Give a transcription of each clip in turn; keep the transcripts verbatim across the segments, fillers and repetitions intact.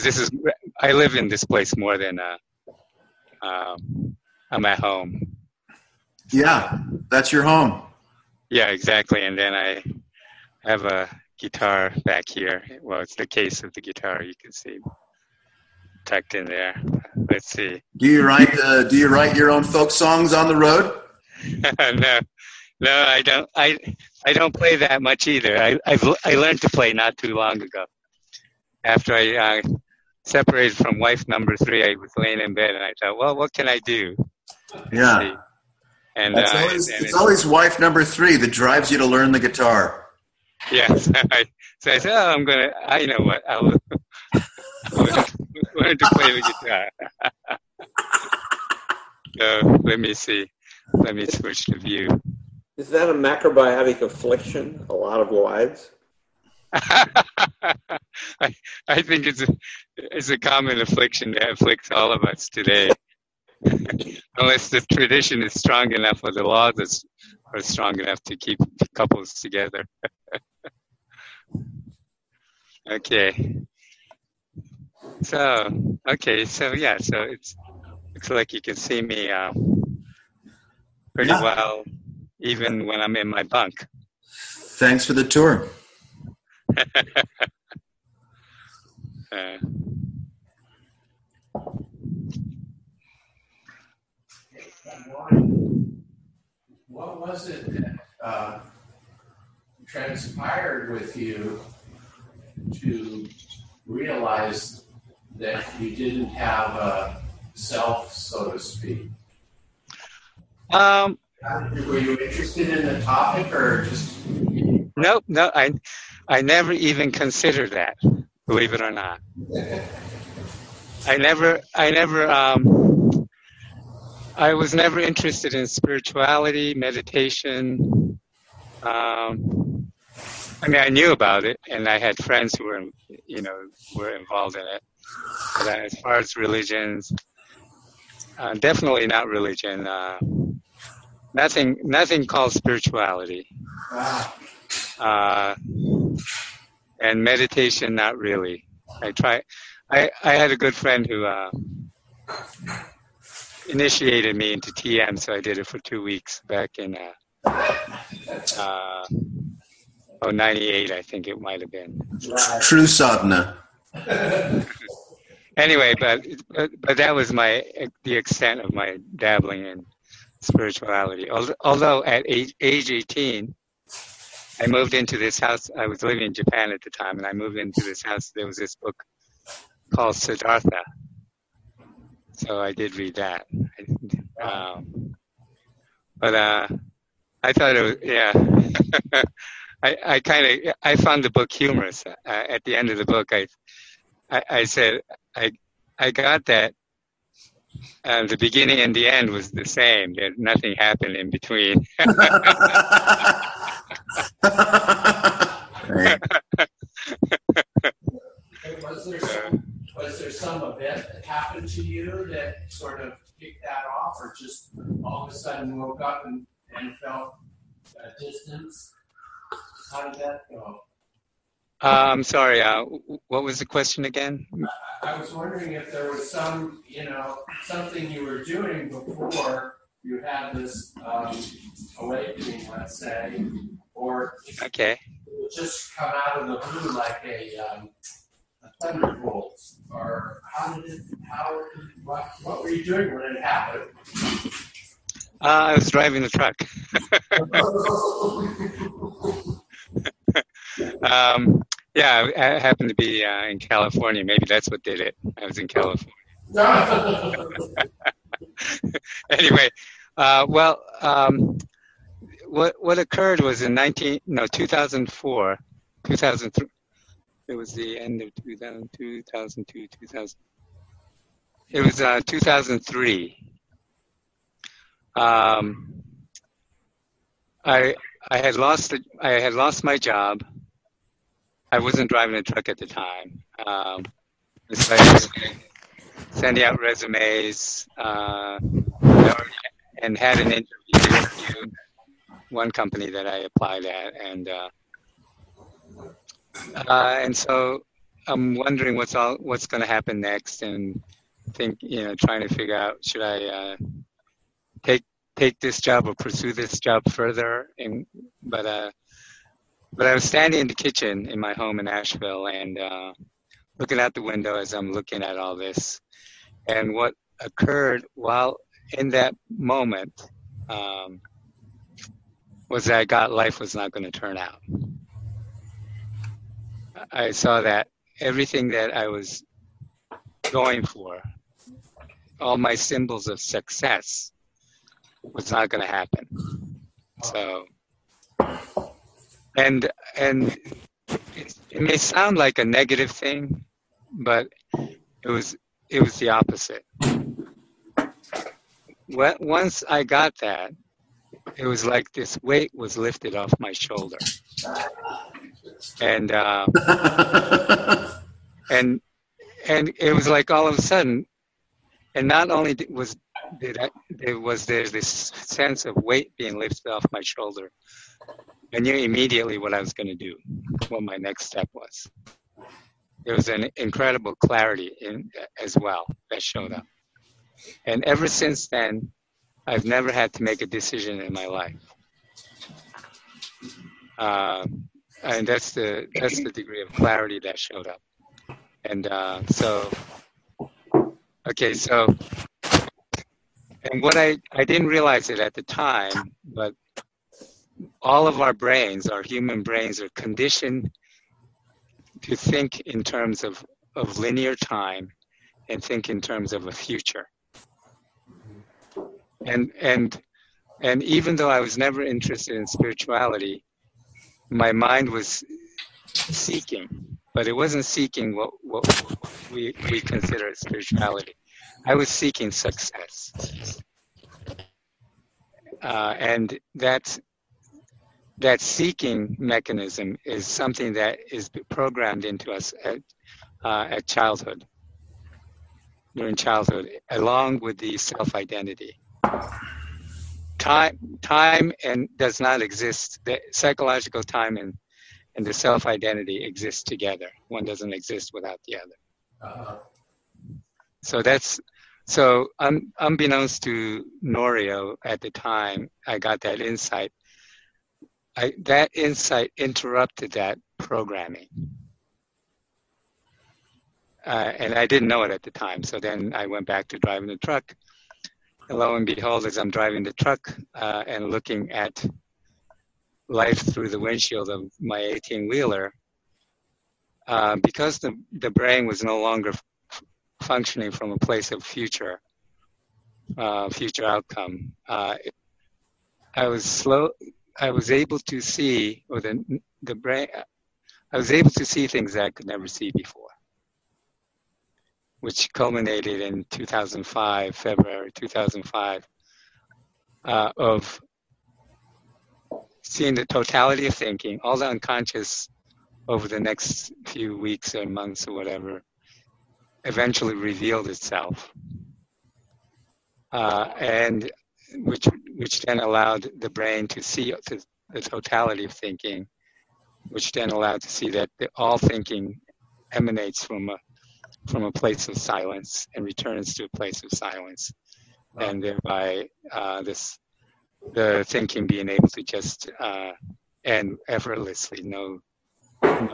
this is I live in this place more than uh, um, I'm at home. So, yeah, that's your home. Yeah, exactly. And then I have a guitar back here. Well, it's the case of the guitar. You can see tucked in there. Let's see. Do you write uh, Do you write your own folk songs on the road? no, no, I don't. I I don't play that much either. I I've, I learned to play not too long ago. After I uh, separated from wife number three, I was laying in bed and I thought, well, what can I do? Let's Yeah, see. And That's uh, always, and it's it, always wife number three that drives you to learn the guitar. yes. I, so I said, oh, I'm gonna. I know what. I'll, I'll learn to play the guitar. So let me see. Let me switch to view. Is that a macrobiotic affliction? A lot of wives? I, I think it's a, it's a common affliction that afflicts all of us today. Unless the tradition is strong enough or the laws is, are strong enough to keep couples together. Okay. So, okay, so yeah, so it's looks like you can see me uh, pretty Yeah. well, even when I'm in my bunk. Thanks for the tour. uh, What was it that uh, transpired with you to realize that you didn't have a self, so to speak? um, Were you interested in the topic or just... Nope, no, I, I never even considered that, believe it or not. I never, I never, um, I was never interested in spirituality, meditation. Um, I mean, I knew about it, and I had friends who were, you know, were involved in it. But as far as religions, uh, definitely not religion. Uh, nothing, nothing called spirituality. Wow. Uh, and meditation, not really. I try. I, I had a good friend who uh, initiated me into T M, so I did it for two weeks back in uh, uh, oh, ninety-eight, I think it might have been. True sadhana. Anyway, but, but but that was my the extent of my dabbling in spirituality. Although at age, age eighteen, I moved into this house. I was living in Japan at the time, and I moved into this house. There was this book called Siddhartha. So I did read that. Um, but uh, I thought it was, yeah. I, I kind of, I found the book humorous. Uh, at the end of the book, I, I, I said, I, I got that uh, the beginning and the end was the same. There, nothing happened in between. Was there some, was there some event that happened to you that sort of kicked that off, or just all of a sudden woke up and, and felt a distance? How did that go? Um, sorry, uh, what was the question again? I was wondering if there was some, you know, something you were doing before you had this um, awakening, let's say, or Okay. it just come out of the blue like a, um, a thunderbolt, or how did it, how, what, what were you doing when it happened? Uh, I was driving the truck. um, yeah, I, I happened to be uh, in California. Maybe that's what did it. I was in California. Anyway, uh, well, um, what what occurred was in nineteen no two thousand four, two thousand three. It was the end of two thousand, two thousand two, two thousand. It was uh, two thousand three. Um, I I had lost the, I had lost my job. I wasn't driving a truck at the time. Um, so I was sending out resumes uh, and had an interview with one company that I applied at, and uh, uh, and so I'm wondering what's all what's going to happen next, and think you know trying to figure out should I uh, take take this job or pursue this job further. And but uh, but I was standing in the kitchen in my home in Asheville and uh, looking out the window as I'm looking at all this, and what occurred while in that moment um, was that I got life was not going to turn out. I saw that everything that I was going for, all my symbols of success, was not going to happen. So, and and it, it may sound like a negative thing, but it was it was the opposite. When, once I got that, it was like this weight was lifted off my shoulder, and uh, and and it was like all of a sudden, and not only was did I, there was there's this sense of weight being lifted off my shoulder, I knew immediately what I was going to do, what my next step was. There was an incredible clarity in as well that showed up, and ever since then, I've never had to make a decision in my life. Uh, and that's the that's the degree of clarity that showed up. And uh, so, okay, so, and what I, I didn't realize it at the time, but all of our brains, our human brains, are conditioned to think in terms of, of linear time and think in terms of a future. And and and even though I was never interested in spirituality, my mind was seeking, but it wasn't seeking what, what we we consider as spirituality. I was seeking success, uh, and that's that seeking mechanism is something that is programmed into us at uh, at childhood, during childhood, along with the self-identity. Time, time, and does not exist. The psychological time and, and the self-identity exist together. One doesn't exist without the other. Uh-huh. So that's so. Un, unbeknownst to Norio at the time, I got that insight. I, that insight interrupted that programming, uh, and I didn't know it at the time. So then I went back to driving the truck. And lo and behold, as I'm driving the truck uh, and looking at life through the windshield of my eighteen-wheeler, uh, because the, the brain was no longer f- functioning from a place of future, uh, future outcome, uh, I was slow. I was able to see, or the the brain, I was able to see things that I could never see before, which culminated in two thousand five, February two thousand five, uh, of seeing the totality of thinking, all the unconscious over the next few weeks or months or whatever, eventually revealed itself, uh, and which which then allowed the brain to see the, the totality of thinking, which then allowed to see that the, all thinking emanates from a from a place of silence and returns to a place of silence, wow. And thereby uh, this the thinking being able to just uh, end effortlessly. No, no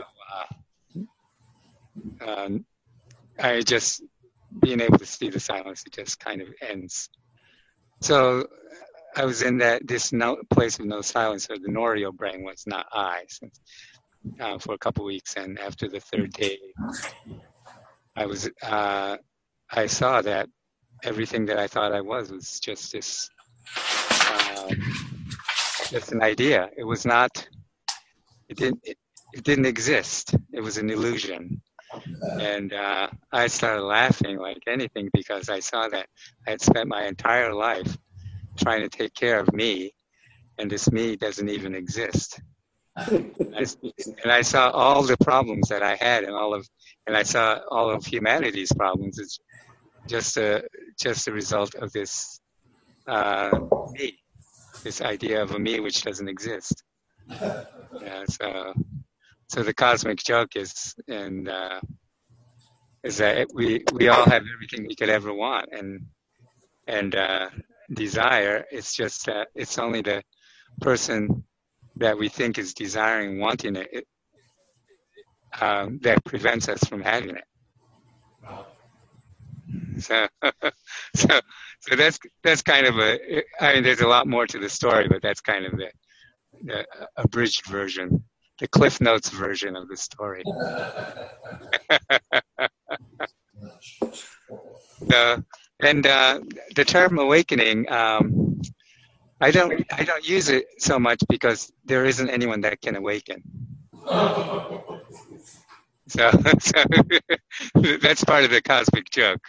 uh, um, I just being able to see the silence. It just kind of ends. So I was in that this no, place of no silence, or the Norio brain was, not I, since, uh, for a couple of weeks, and after the third day, I was uh, I saw that everything that I thought I was was just this, um, just an idea. It was not. It didn't. It, it didn't exist. It was an illusion, and uh, I started laughing like anything because I saw that I had spent my entire life trying to take care of me, and this me doesn't even exist. And I, and I saw all the problems that I had, and all of, and I saw all of humanity's problems. It's just a just a result of this uh, me, this idea of a me which doesn't exist. Yeah, so so the cosmic joke is, and uh, is that we we all have everything we could ever want, and and uh, desire. It's just that it's only the person that we think is desiring, wanting it, it um, that prevents us from having it. So, so, so that's that's kind of a. I mean, there's a lot more to the story, but that's kind of the, the abridged version, the Cliff Notes version of the story. So, and uh, the term awakening, um, I don't, I don't use it so much because there isn't anyone that can awaken. So, so that's part of the cosmic joke.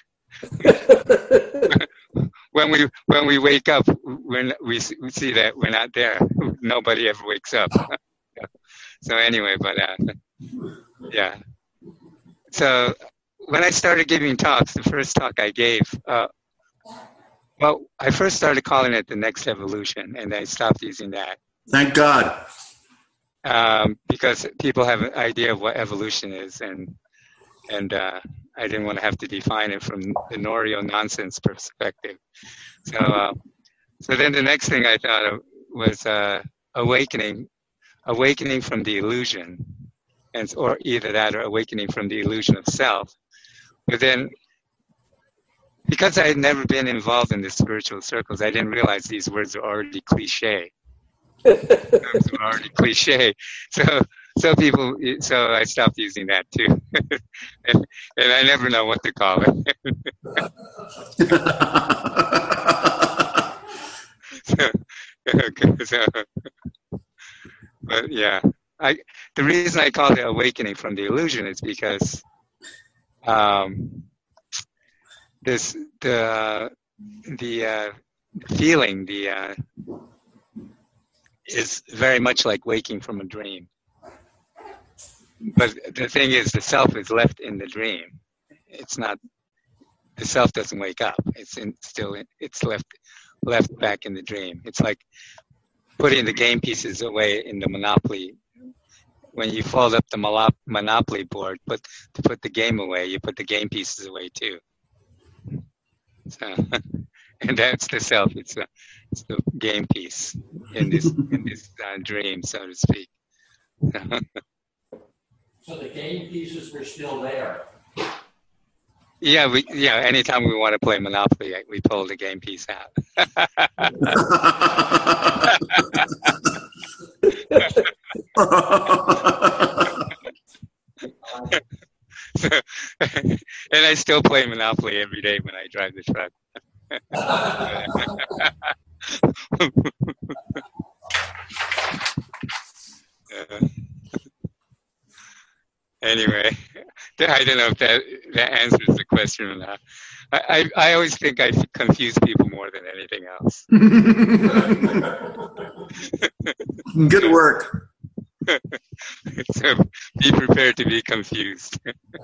when we when we wake up, when we see that we're not there, nobody ever wakes up. So anyway, but uh, yeah. So when I started giving talks, the first talk I gave, uh, well, I first started calling it the next evolution, and I stopped using that. Thank God. Um, because people have an idea of what evolution is, and and uh, I didn't want to have to define it from the Norio nonsense perspective. So, uh, so then the next thing I thought of was uh, awakening, awakening from the illusion, and or either that or awakening from the illusion of self. But then, because I had never been involved in the spiritual circles, I didn't realize these words are already cliche. Terms are already cliche. So, so people, so I stopped using that too, and, and I never know what to call it. so, so, but yeah, I the reason I called it awakening from the illusion is because um, this the the uh, feeling the uh, is very much like waking from a dream. But the thing is, the self is left in the dream. It's not, the self doesn't wake up. It's in, still, in, it's left left back in the dream. It's like putting the game pieces away in the Monopoly. When you fold up the Monopoly board, but to put the game away, you put the game pieces away too. So, and that's the self. It's, a, it's the game piece in this in this uh, dream, so to speak. So the game pieces were still there. Yeah, we yeah. Anytime we want to play Monopoly, we pull the game piece out. So, and I still play Monopoly every day when I drive the truck. uh, anyway, I don't know if that, that answers the question or not. I, I, I always think I confuse people more than anything else. Good work. So be prepared to be confused.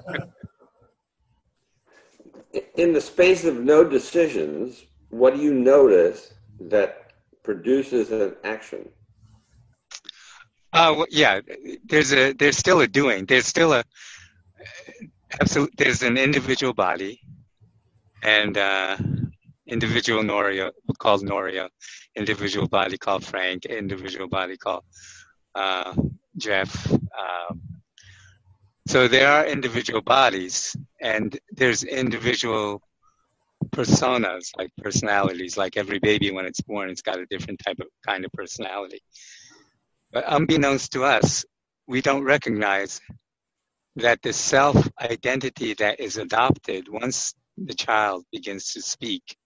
In the space of no decisions, what do you notice that produces an action? Uh, well, yeah, there's a there's still a doing. There's still a absolute. There's an individual body, and uh, individual Norio called Norio, individual body called Frank, individual body called uh, Jeff. Um, so there are individual bodies, and there's individual personas, like personalities. Like every baby, when it's born, it's got a different type of kind of personality. But unbeknownst to us, we don't recognize that the self-identity that is adopted once the child begins to speak,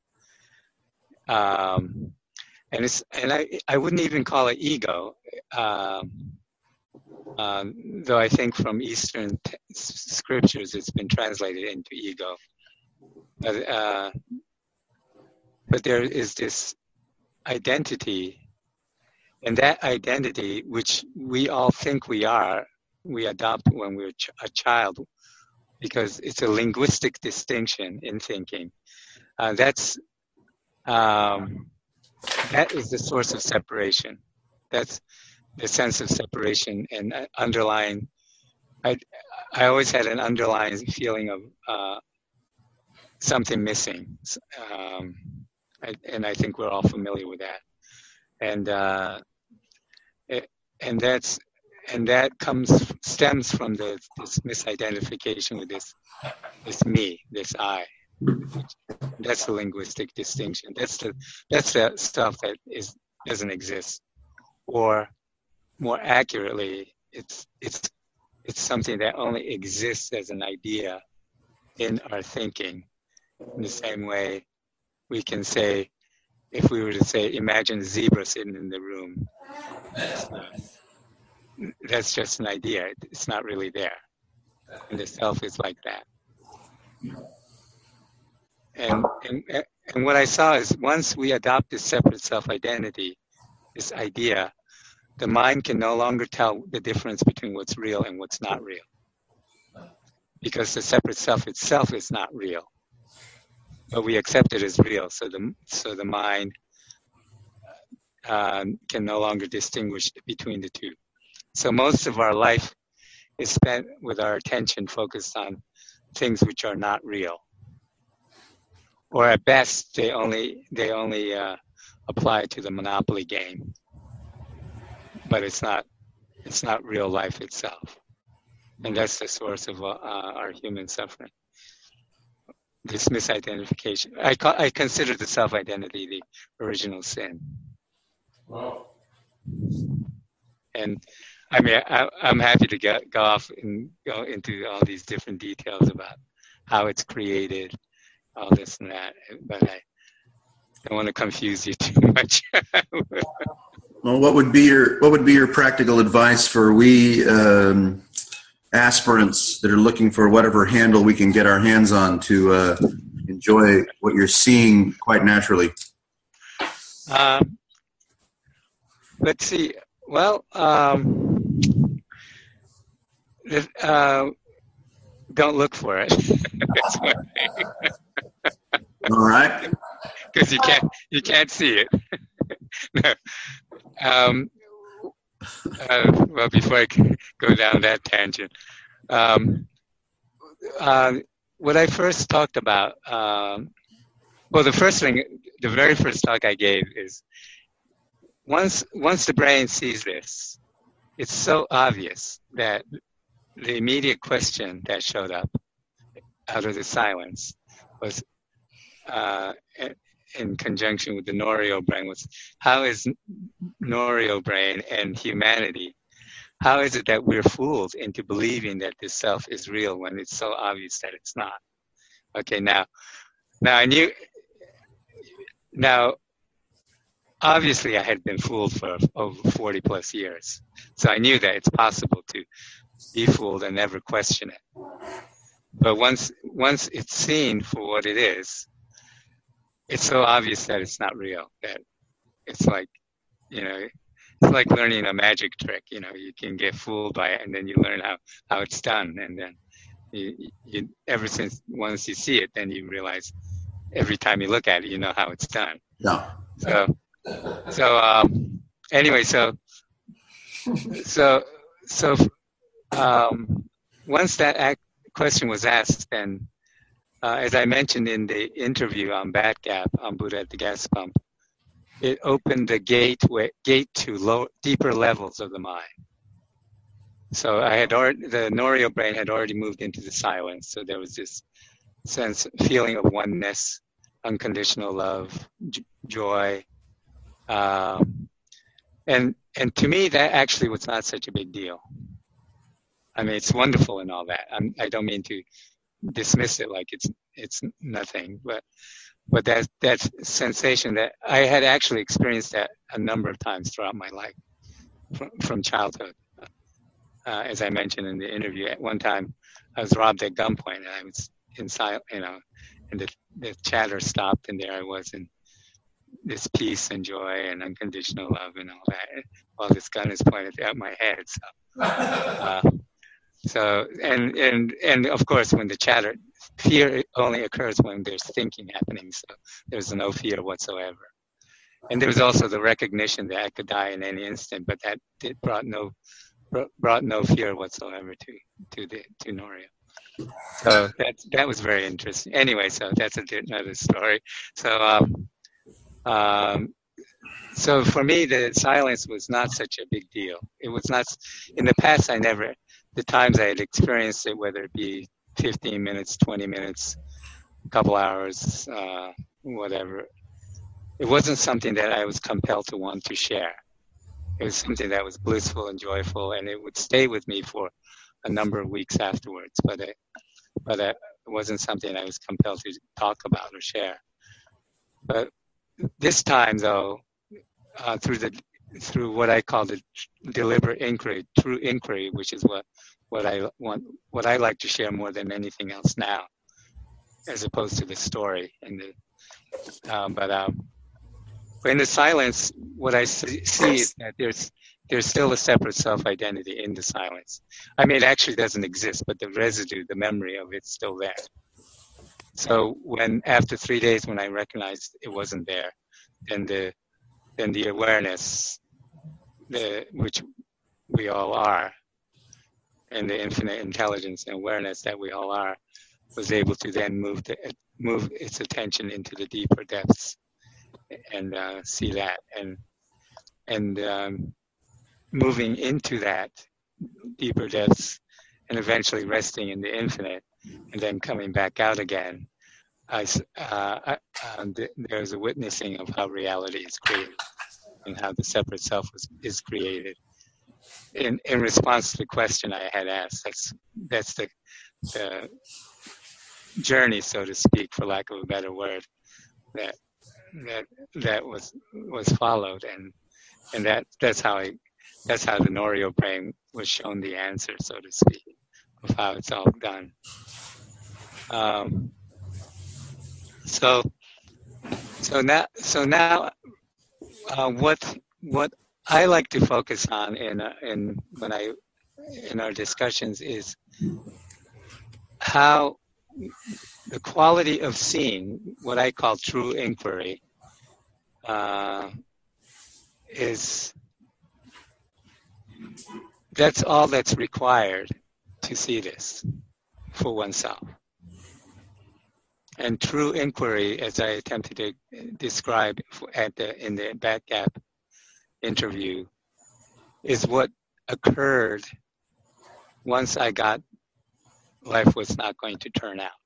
um, and it's and I I wouldn't even call it ego, um, um, though I think from Eastern t- scriptures it's been translated into ego. But uh, but there is this identity. And that identity, which we all think we are, we adopt when we're ch- a child, because it's a linguistic distinction in thinking. Uh, that's um, that is the source of separation. That's the sense of separation and uh, underlying I I always had an underlying feeling of uh, something missing, um, I, and I think we're all familiar with that. And uh, it, and that's and that comes stems from the, this misidentification with this this me, this I. That's the linguistic distinction. That's the that's the stuff that is doesn't exist, or more accurately, it's it's it's something that only exists as an idea in our thinking. In the same way, we can say, if we were to say, imagine a zebra sitting in the room, that's, uh, that's just an idea. It's not really there, and the self is like that. And, and and what I saw is once we adopt this separate self-identity, this idea, the mind can no longer tell the difference between what's real and what's not real, because the separate self itself is not real, but we accept it as real. So the so the mind uh, can no longer distinguish between the two. So most of our life is spent with our attention focused on things which are not real, or at best they only they only uh, apply to the Monopoly game, but it's not it's not real life itself, and that's the source of uh, our human suffering. This misidentification. I ca- I consider the self-identity the original sin. Wow. And I mean, I, I'm happy to get, go off and go into all these different details about how it's created, all this and that, but I don't want to confuse you too much. Well, what would be your what would be your practical advice for we um, aspirants that are looking for whatever handle we can get our hands on to uh, enjoy what you're seeing quite naturally? Um, let's see. Well, um, uh, don't look for it. That's one thing. All right. Because you can't you can't see it. No. Um, uh, well, before I go down that tangent, um, uh, what I first talked about, um, well, the first thing, the very first talk I gave is once once the brain sees this, it's so obvious that the immediate question that showed up out of the silence was, uh, in conjunction with the Norio brain, was how is Norio brain and humanity, how is it that we're fooled into believing that this self is real when it's so obvious that it's not? Okay, now, now I knew, now, obviously I had been fooled for over forty plus years. So I knew that it's possible to be fooled and never question it. But once, once it's seen for what it is, it's so obvious that it's not real, that it's like, you know, it's like learning a magic trick. You know, you can get fooled by it, and then you learn how, how it's done. And then you, you, ever since once you see it, then you realize every time you look at it, you know how it's done. Yeah. So, so um, anyway, so, so, so um, once that act, question was asked, then Uh, as I mentioned in the interview on Bat Gap on Buddha at the Gas Pump, it opened the gate gate to low, deeper levels of the mind. So I had already, the Norio brain had already moved into the silence. So there was this sense, feeling of oneness, unconditional love, j- joy, um, and and to me that actually was not such a big deal. I mean, it's wonderful and all that. I'm, I don't mean to dismiss it like it's it's nothing, but but that that sensation that I had actually experienced that a number of times throughout my life from, from childhood. Uh, as I mentioned in the interview, at one time I was robbed at gunpoint, and I was inside, you know, and the the chatter stopped, and there I was in this peace and joy and unconditional love and all that, while this gun is pointed at my head. So. Uh, So, and, and, and of course, when the chatter, fear only occurs when there's thinking happening. So there's no fear whatsoever. And there was also the recognition that I could die in any instant, but that it brought no brought no fear whatsoever to to the to Norio. So that that was very interesting. Anyway, so that's a, another story. So um, um, so for me, the silence was not such a big deal. It was not in the past. I never the times I had experienced it, whether it be fifteen minutes, twenty minutes, a couple hours, uh, whatever. It wasn't something that I was compelled to want to share. It was something that was blissful and joyful, and it would stay with me for a number of weeks afterwards. But it, but it wasn't something I was compelled to talk about or share. But this time, though, uh, through the through what I call the deliberate inquiry, true inquiry, which is what what I want, what I like to share more than anything else now, as opposed to the story and the. Um, but um, in the silence, what I see is that there's there's still a separate self-identity in the silence. I mean, it actually doesn't exist, but the residue, the memory of it's still there. So when after three days, when I recognized it wasn't there, then the then the awareness, the which we all are, and the infinite intelligence and awareness that we all are, was able to then move the, move its attention into the deeper depths and uh, see that, and and um, moving into that deeper depths, and eventually resting in the infinite, and then coming back out again. I, uh, I, uh, th- there's a witnessing of how reality is created and how the separate self was, is created. In in response to the question I had asked, that's that's the the journey, so to speak, for lack of a better word, that that that was was followed, and and that that's how I that's how the Norio brain was shown the answer, so to speak, of how it's all done. Um, so so now so now uh, what what I like to focus on in uh, in when I in our discussions is how the quality of seeing, what I call true inquiry, uh, is that's all that's required to see this for oneself. And true inquiry, as I attempted to describe at the, in the Back Gap interview, is what occurred once I got life was not going to turn out.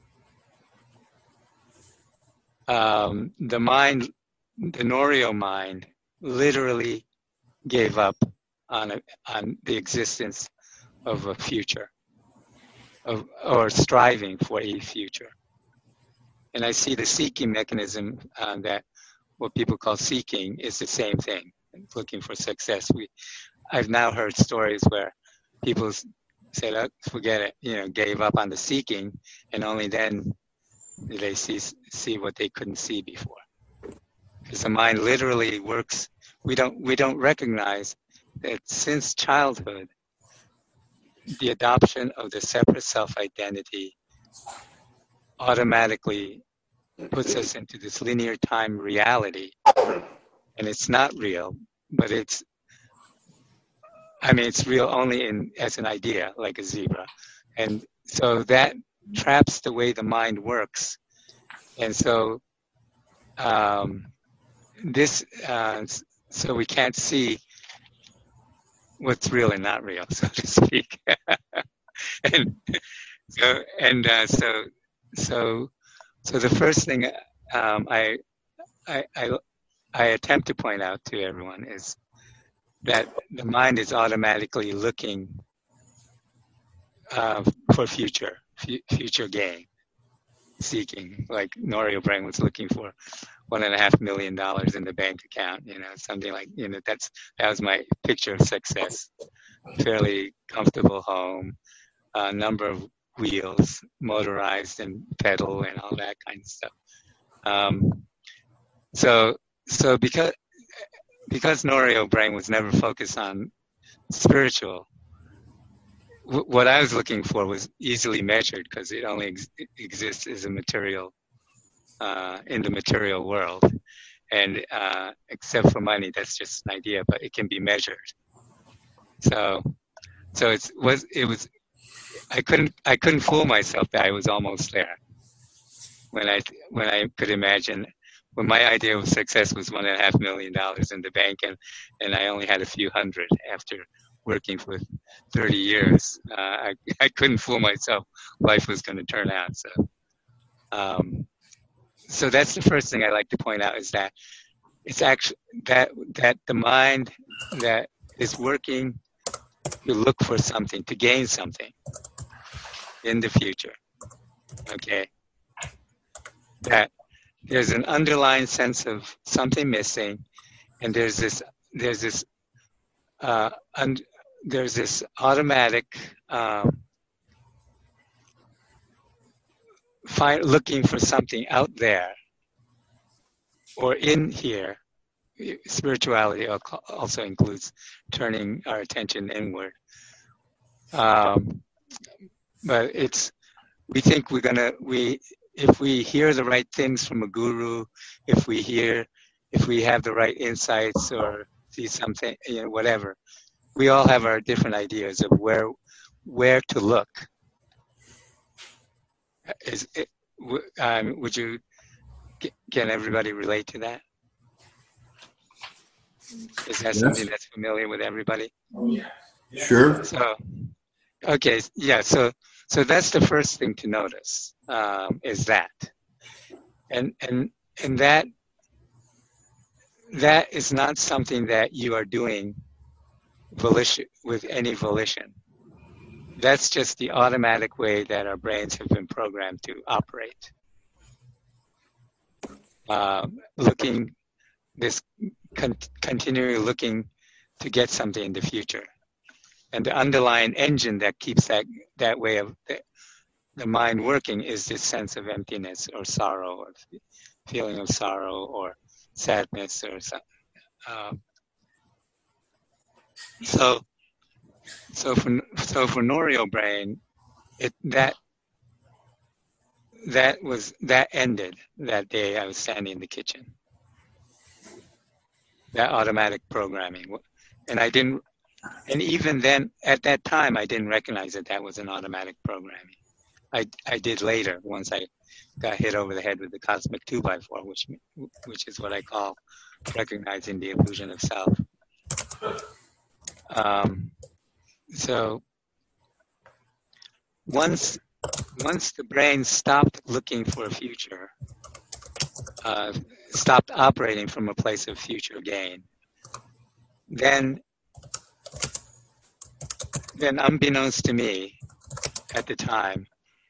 Um, the mind, the Norio mind, literally gave up on a, on the existence of a future, of, or striving for a future. And I see the seeking mechanism uh, that what people call seeking is the same thing, looking for success. We, I've now heard stories where people said, oh, forget it, you know, gave up on the seeking, and only then did they see see what they couldn't see before. Because the mind literally works. We don't we don't recognize that since childhood, the adoption of the separate self-identity automatically puts us into this linear time reality, and it's not real, but it's, I mean, it's real only in as an idea, like a zebra, and so that traps the way the mind works, and so um, this, uh, so we can't see what's real and not real, so to speak, and so and uh, so so. So the first thing um, I, I, I, I attempt to point out to everyone is that the mind is automatically looking uh, for future, f- future gain, seeking. Like Norio Brain was looking for one and a half million dollars in the bank account. You know, something like, you know, that's that was my picture of success. Fairly comfortable home, a number of wheels, motorized and pedal and all that kind of stuff. Um, so, so because because Norio Brain was never focused on spiritual, w- what I was looking for was easily measured because it only ex- exists as a material uh, in the material world, and uh, except for money, that's just an idea, but it can be measured. So, so it's was it was I couldn't I couldn't fool myself that I was almost there. When I when I could imagine, when my idea of success was one and a half million dollars in the bank, and and I only had a few hundred after working for thirty years, uh, I I couldn't fool myself. Life was going to turn out. So, um, so that's the first thing I like to point out, is that it's actually that that the mind that is working to look for something, to gain something in the future. Okay. That there's an underlying sense of something missing, and there's this there's this uh, und, there's this automatic um, find, looking for something out there or in here. Spirituality also includes turning our attention inward, um, but it's we think we're gonna we. If we hear the right things from a guru, if we hear, if we have the right insights or see something, you know, whatever, we all have our different ideas of where, where to look. Is it, um, would you, can everybody relate to that? Is that Yes. something that's familiar with everybody? Oh, yeah. Sure. So, okay, yeah, so so that's the first thing to notice, um, is that, and and and that that is not something that you are doing volition with any volition. That's just the automatic way that our brains have been programmed to operate. Um, looking, this con- continually looking to get something in the future. And the underlying engine that keeps that, that way of the, the mind working is this sense of emptiness or sorrow, or feeling of sorrow or sadness or something. Um, so, so for so for Norio brain, it that that was that ended that day. I was standing in the kitchen. That automatic programming, and I didn't. And even then, at that time, I didn't recognize that that was an automatic programming. I, I did later, once I got hit over the head with the cosmic two by four, which which is what I call recognizing the illusion of self. Um, so once once the brain stopped looking for a future, uh, stopped operating from a place of future gain, then then unbeknownst to me at the time,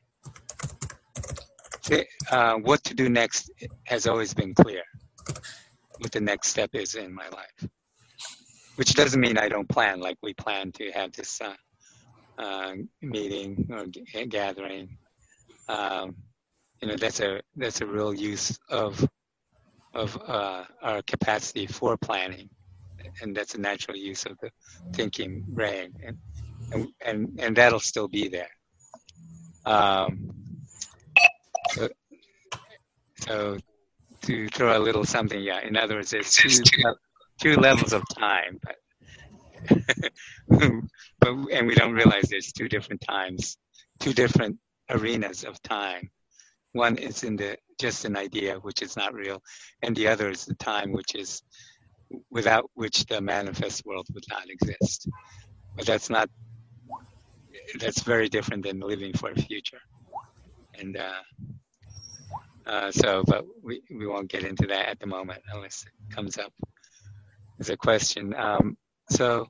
uh, what to do next has always been clear. What the next step is in my life, which doesn't mean I don't plan. Like we plan to have this uh, uh, meeting or g- gathering. Um, you know, that's a that's a real use of of uh, our capacity for planning, and that's a natural use of the thinking brain, and and and, and that'll still be there. Um, so, so to throw a little something, yeah. In other words, there's two two levels of time, but but and we don't realize there's two different times, two different arenas of time. One is in the just an idea, which is not real, and the other is the time, which is without which the manifest world would not exist. But that's not. That's very different than living for a future. And uh, uh, so, but we, we won't get into that at the moment unless it comes up as a question. Um, so,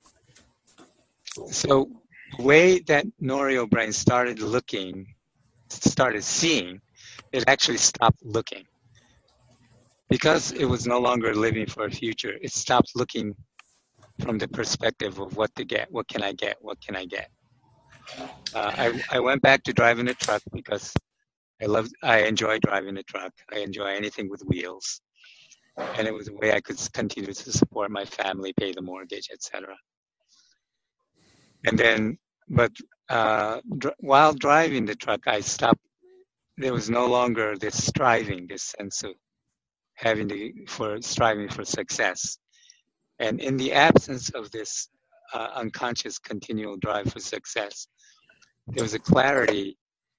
so the way that Norio brain started looking, started seeing, it actually stopped looking. Because it was no longer living for a future, it stopped looking from the perspective of what to get, what can I get, what can I get. Uh, I, I went back to driving a truck because I love, I enjoy driving a truck. I enjoy anything with wheels, and it was a way I could continue to support my family, pay the mortgage, et cetera. And then, but uh, dr- while driving the truck, I stopped. There was no longer this striving, this sense of having to for striving for success, and in the absence of this uh, unconscious continual drive for success. There was a clarity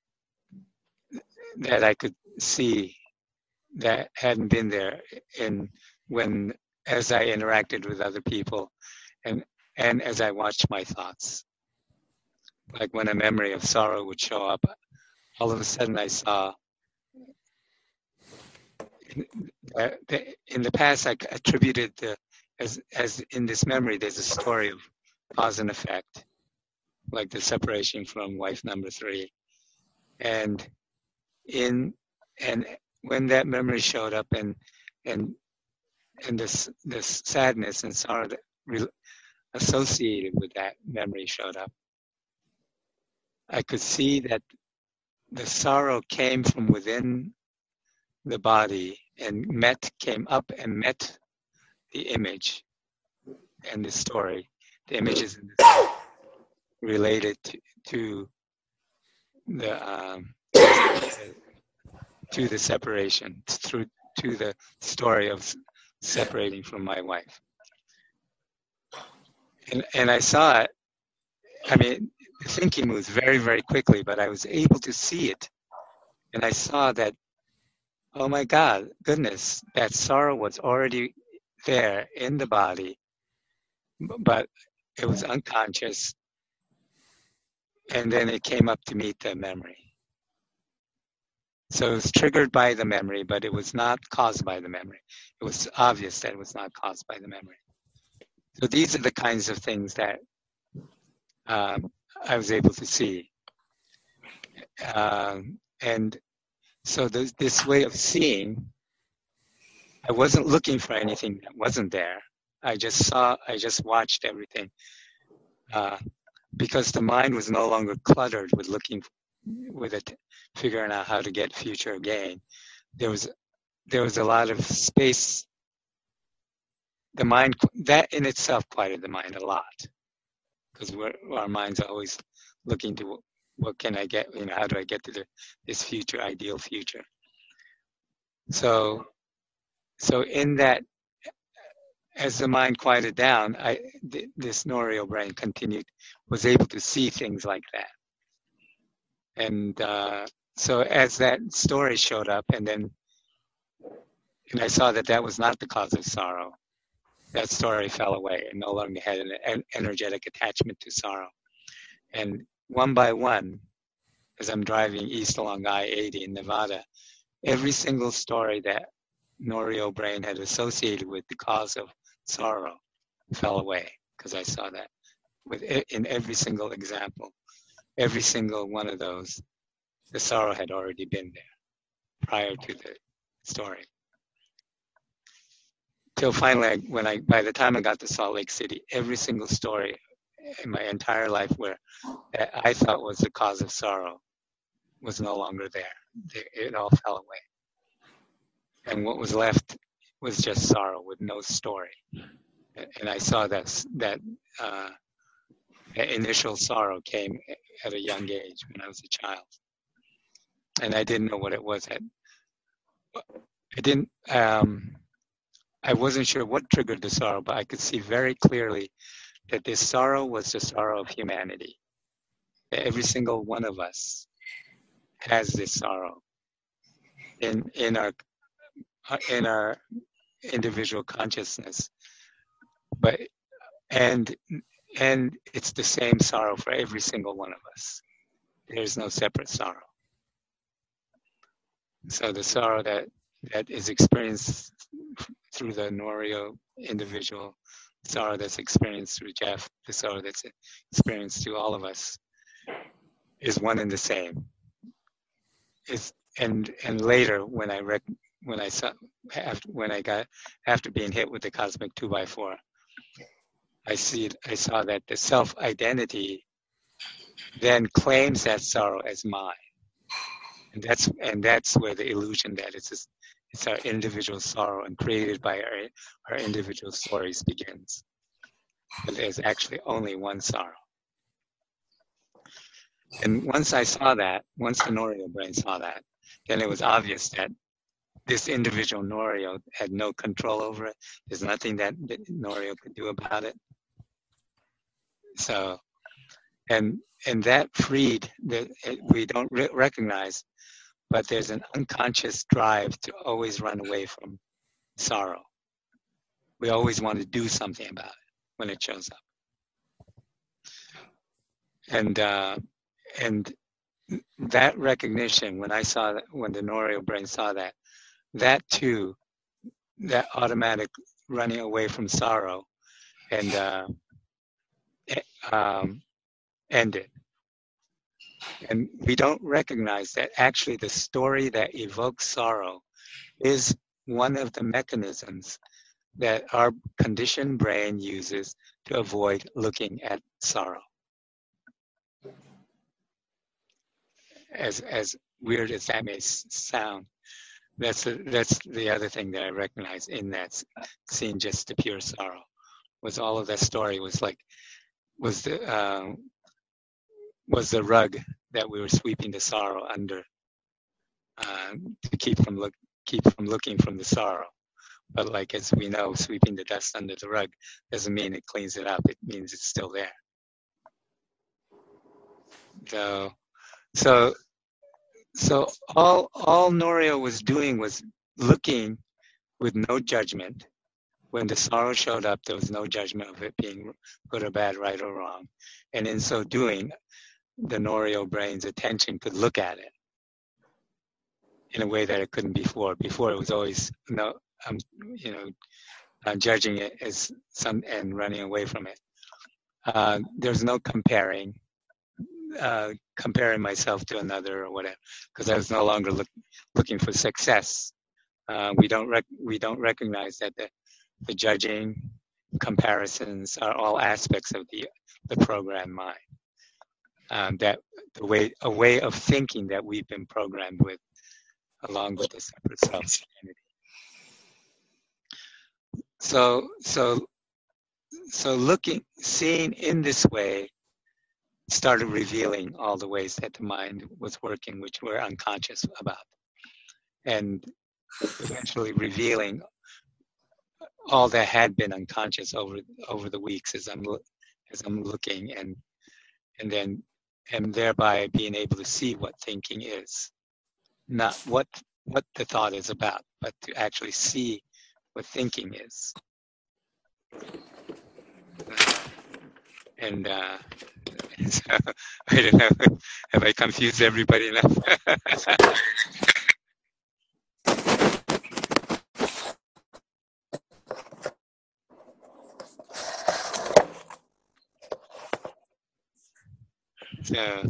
that I could see that hadn't been there in when as I interacted with other people and and as I watched my thoughts. Like when a memory of sorrow would show up, all of a sudden I saw uh, the, in the past I attributed the as as in this memory there's a story of cause and effect, like the separation from wife number three, and in and when that memory showed up and and and this this sadness and sorrow that re- associated with that memory showed up, I could see that the sorrow came from within the body and met came up and met the image and the story. The images related to, to the um, to the separation through to the story of separating from my wife. And and I saw it. I mean, the thinking moves very, very quickly, but I was able to see it. And I saw that, oh my God, goodness, that sorrow was already there in the body, but it was unconscious. And then it came up to meet the memory. So it was triggered by the memory, but it was not caused by the memory. It was obvious that it was not caused by the memory. So these are the kinds of things that um, I was able to see. Um, and so this, this way of seeing, I wasn't looking for anything that wasn't there. I just saw, I just watched everything. Uh, because the mind was no longer cluttered with looking, with it, figuring out how to get future gain. There was, there was a lot of space. The mind, that in itself quieted the mind a lot. Because we're, our mind's always looking to what can I get, you know, how do I get to the, this future, ideal future. So, so in that, as the mind quieted down, I, th- this Norio brain continued, was able to see things like that. And uh, so as that story showed up, and then, and I saw that that was not the cause of sorrow, that story fell away and no longer had an, an energetic attachment to sorrow. And one by one, as I'm driving east along I eighty in Nevada, every single story that Norio brain had associated with the cause of sorrow fell away, because I saw that with in every single example, every single one of those, the sorrow had already been there prior to the story. Till finally, I, when I by the time I got to Salt Lake City, every single story in my entire life where that I thought was the cause of sorrow was no longer there. It all fell away. And what was left was just sorrow with no story. And I saw that that uh, initial sorrow came at a young age when I was a child, and I didn't know what it was. I didn't. Um, I wasn't sure what triggered the sorrow, but I could see very clearly that this sorrow was the sorrow of humanity. That every single one of us has this sorrow in in our in our individual consciousness, but and and it's the same sorrow for every single one of us. There's no separate sorrow. So the sorrow that that is experienced through the Norio individual, sorrow that's experienced through Jeff, the sorrow that's experienced through all of us, is one and the same. Is and and later when I rec, when I saw after when I got after being hit with the cosmic two by four, I see it, I saw that the self identity then claims that sorrow as mine, and that's and that's where the illusion that it's just, it's our individual sorrow and created by our our individual stories begins. But there's actually only one sorrow. And once I saw that, once the Norio brain saw that, then it was obvious that this individual Norio had no control over it. There's nothing that, that Norio could do about it. So, and and that freed that we don't re- recognize, but there's an unconscious drive to always run away from sorrow. We always want to do something about it when it shows up. And uh, and that recognition, when I saw that, when the Norio brain saw that, that too, that automatic running away from sorrow, and uh, um, ended. And we don't recognize that actually the story that evokes sorrow is one of the mechanisms that our conditioned brain uses to avoid looking at sorrow. As as weird as that may sound, that's a, that's the other thing that I recognize in that scene, just the pure sorrow, was all of that story was like was the uh, was the rug that we were sweeping the sorrow under uh, to keep from look keep from looking from the sorrow. But like as we know, sweeping the dust under the rug doesn't mean it cleans it up. It means it's still there. So so so all all Norio was doing was looking with no judgment. When the sorrow showed up, there was no judgment of it being good or bad, right or wrong. And in so doing, the Norio brain's attention could look at it in a way that it couldn't before. Before it was always no, um, you know, uh, judging it as some and running away from it. Uh, there's no comparing, uh, comparing myself to another or whatever, because I was no longer look, looking for success. Uh, we don't rec- we don't recognize that the the judging, comparisons are all aspects of the the programmed mind. Um, that the way a way of thinking that we've been programmed with, along with the separate self identity. So so so looking, seeing in this way, started revealing all the ways that the mind was working, which we're unconscious about, and eventually revealing all that had been unconscious over over the weeks as I'm as I'm looking, and and then and thereby being able to see what thinking is, not what what the thought is about, but to actually see what thinking is. Uh, and uh, so, I don't know, have I confused everybody enough? So,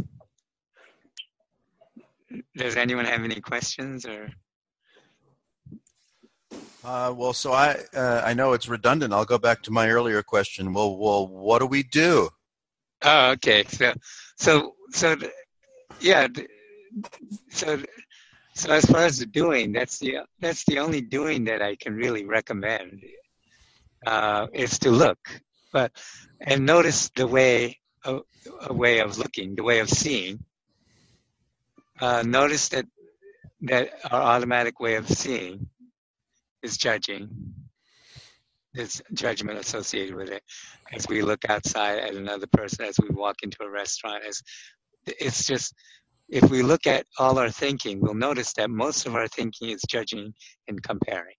does anyone have any questions or? Uh, well, so I uh, I know it's redundant. I'll go back to my earlier question. Well, well, what do we do? Oh, okay. So, so, so, yeah. So, so as far as the doing, that's the that's the only doing that I can really recommend. Uh, is to look, but and notice the way a, a way of looking, the way of seeing. Uh, notice that that our automatic way of seeing is judging. There's judgment associated with it. As we look outside at another person, as we walk into a restaurant, as it's just, if we look at all our thinking, we'll notice that most of our thinking is judging and comparing.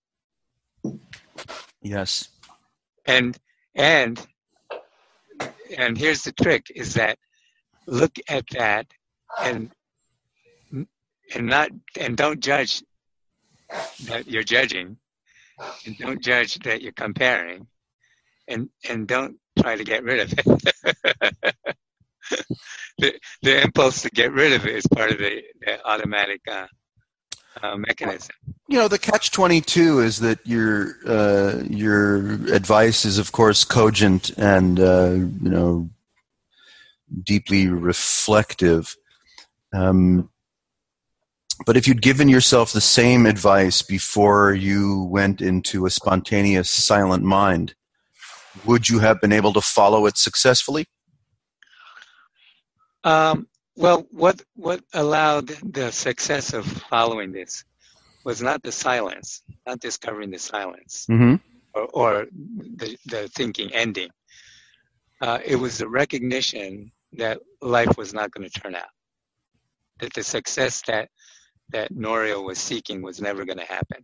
Yes. And and and here's the trick: is that look at that and and not and don't judge that you're judging, and don't judge that you're comparing, and and don't try to get rid of it. the, the impulse to get rid of it is part of the, the automatic uh, uh, mechanism. You know, the catch twenty-two is that your uh, your advice is, of course, cogent and uh, you know, deeply reflective. Um, but if you'd given yourself the same advice before you went into a spontaneous silent mind, would you have been able to follow it successfully? Um, well, what what allowed the success of following this was not the silence, not discovering the silence, Mm-hmm. or, or the, the thinking ending, Uh, it was the recognition that life was not going to turn out, that the success that that Nouriel was seeking was never going to happen.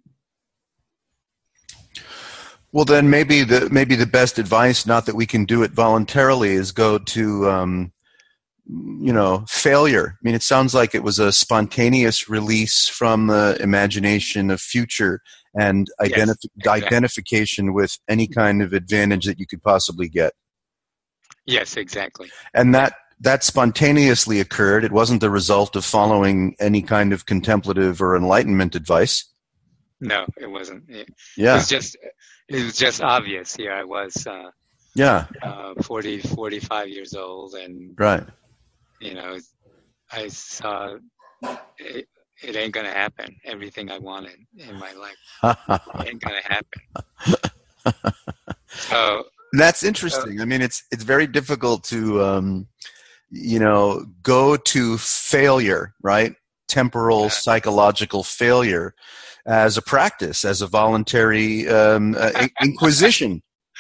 Well, then maybe the maybe the best advice, not that we can do it voluntarily, is go to um, you know failure. I mean, it sounds like it was a spontaneous release from the imagination of future and identif- Yes, exactly. identification with any kind of advantage that you could possibly get. Yes, exactly. And that that spontaneously occurred. It wasn't the result of following any kind of contemplative or enlightenment advice. No, it wasn't. It, Yeah. it was just it was just obvious. Here I was, uh, Yeah. uh, forty, forty-five years old, and Right. you know, I saw it, it ain't gonna happen. Everything I wanted in my life ain't gonna happen. So That's interesting. I mean, it's it's very difficult to, um, you know, go to failure, right? Temporal Yeah. psychological failure as a practice, as a voluntary um, uh, inquisition.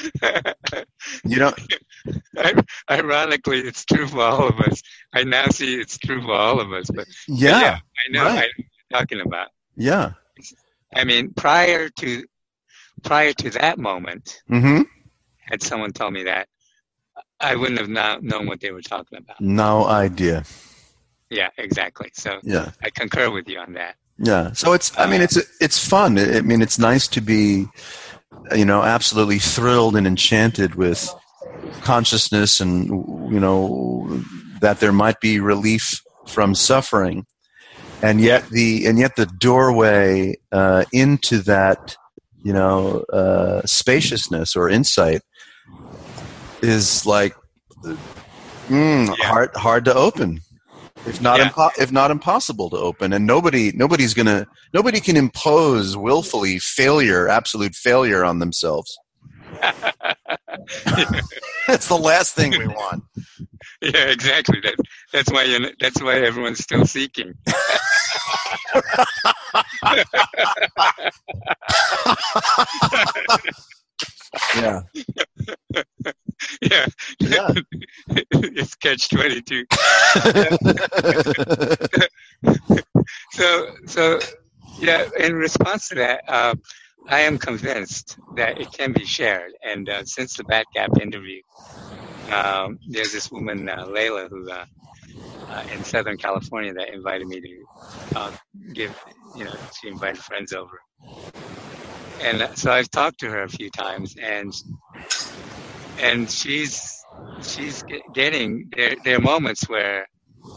You know, ironically, it's true for all of us. I now see it's true for all of us. But, but yeah, yeah, I know, right. I know what you're talking about. Yeah. I mean, prior to prior to that moment, Mm-hmm. had someone told me that, I wouldn't have not known what they were talking about. No idea. Yeah, exactly. So Yeah. I concur with you on that. Yeah. So it's, I mean, it's, it's fun. I mean, it's nice to be, you know, absolutely thrilled and enchanted with consciousness and, you know, that there might be relief from suffering. And yet the, and yet the doorway uh, into that, you know, uh, spaciousness or insight is like mm, Yeah. hard, hard to open. If not, Yeah. impo- if not impossible to open, and nobody, nobody's gonna, nobody can impose willfully failure, absolute failure on themselves. That's the last thing we want. Yeah, exactly. That that's why you that's why everyone's still seeking. Yeah, Yeah, yeah. it's catch twenty-two. So, so yeah. In response to that, uh, I am convinced that it can be shared. And uh, since the Bat Gap interview, um, there's this woman, uh, Layla, who uh, uh, in Southern California, that invited me to uh, give. You know, she invited friends over, and so I've talked to her a few times, and and she's she's getting there. There are moments where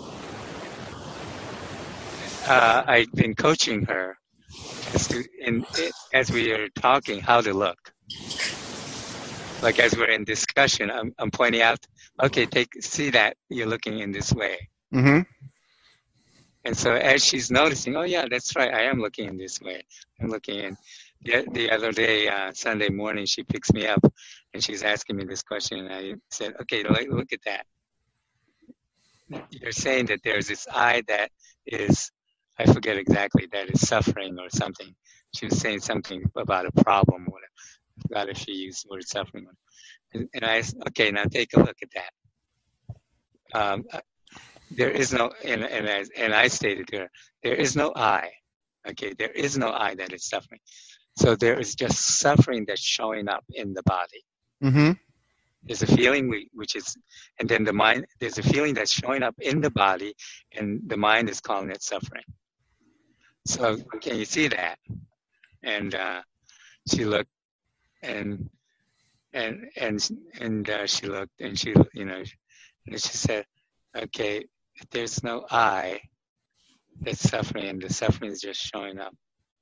uh, I've been coaching her as to in as we are talking how to look. Like as we're in discussion, I'm I'm pointing out, okay, take see that you're looking in this way. Mm-hmm. And so as she's noticing, oh yeah, that's right, I am looking in this way. I'm looking in. The, the other day, uh, Sunday morning, she picks me up and she's asking me this question. And I said, okay, look, look at that. You're saying that there's this I that is, I forget exactly, that is suffering or something. She was saying something about a problem or whatever. I forgot if she used the word suffering. And, and I said, okay, now take a look at that. Um, there is no, and, and, I, and I stated to her, there is no I. Okay, there is no I that is suffering. So there is just suffering that's showing up in the body. Mm-hmm. There's a feeling we, which is, and then the mind, there's a feeling that's showing up in the body, and the mind is calling it suffering. So can you see that? And uh, she looked, and and and and uh, she looked, and she, you know, and she said, okay, if there's no I that's suffering, and the suffering is just showing up.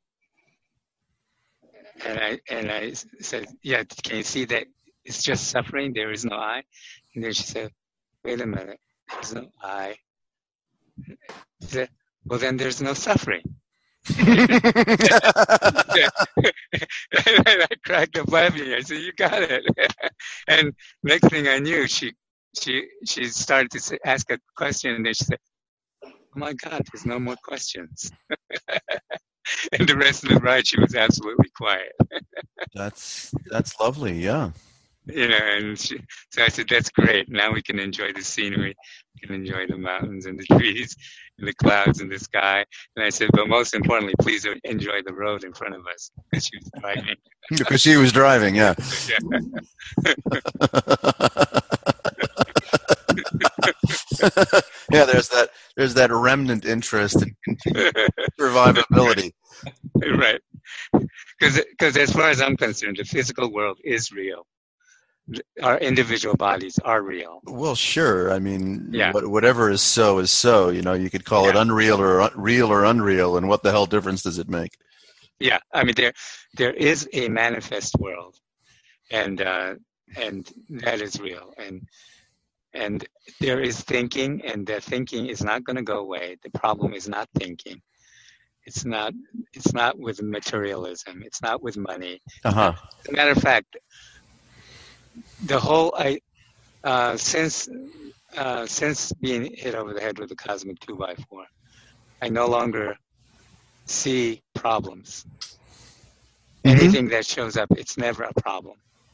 And I and I said, yeah, can you see that it's just suffering? There is no I. And then she said, wait a minute, there's no I. She said, well, then there's no suffering. And I cracked up laughing. I said, you got it. And next thing I knew, she she she started to say, ask a question, and then she said, oh my God, there's no more questions. And the rest of the ride, she was absolutely quiet. That's that's lovely. Yeah, you know, and she, so I said, that's great. Now we can enjoy the scenery. We can enjoy the mountains and the trees and the clouds and the sky. And I said, but most importantly, please enjoy the road in front of us, because she was driving. Because she was driving, yeah. Yeah, there's that there's that remnant interest in continued survivability. Right. Because as far as I'm concerned, the physical world is real. Our individual bodies are real. Well, sure. I mean, yeah. what, whatever is so is so. You know, you could call yeah. it unreal or uh, real or unreal, and what the hell difference does it make? Yeah, I mean, there there is a manifest world, and uh, and that is real, and and there is thinking, and the thinking is not going to go away. The problem is not thinking. It's not. It's not with materialism. It's not with money. Uh-huh. As a matter of fact, the whole I uh, since uh, since being hit over the head with a cosmic two by four, I no longer see problems. Mm-hmm. Anything that shows up, it's never a problem.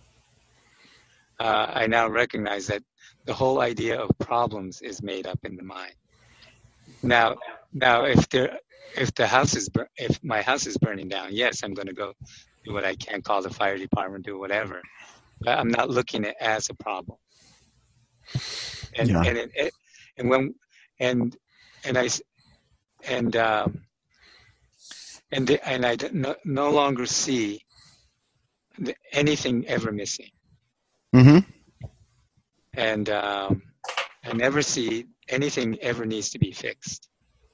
Uh, I now recognize that the whole idea of problems is made up in the mind. Now, now, if there, if the house is, if my house is burning down, yes, I'm going to go do what I can, call the fire department, do whatever. But I'm not looking at it as a problem. And yeah. and it, it, and when and and I and um, and the, and I no, no longer see the, anything ever missing. Mm-hmm. And um, I never see anything ever needs to be fixed.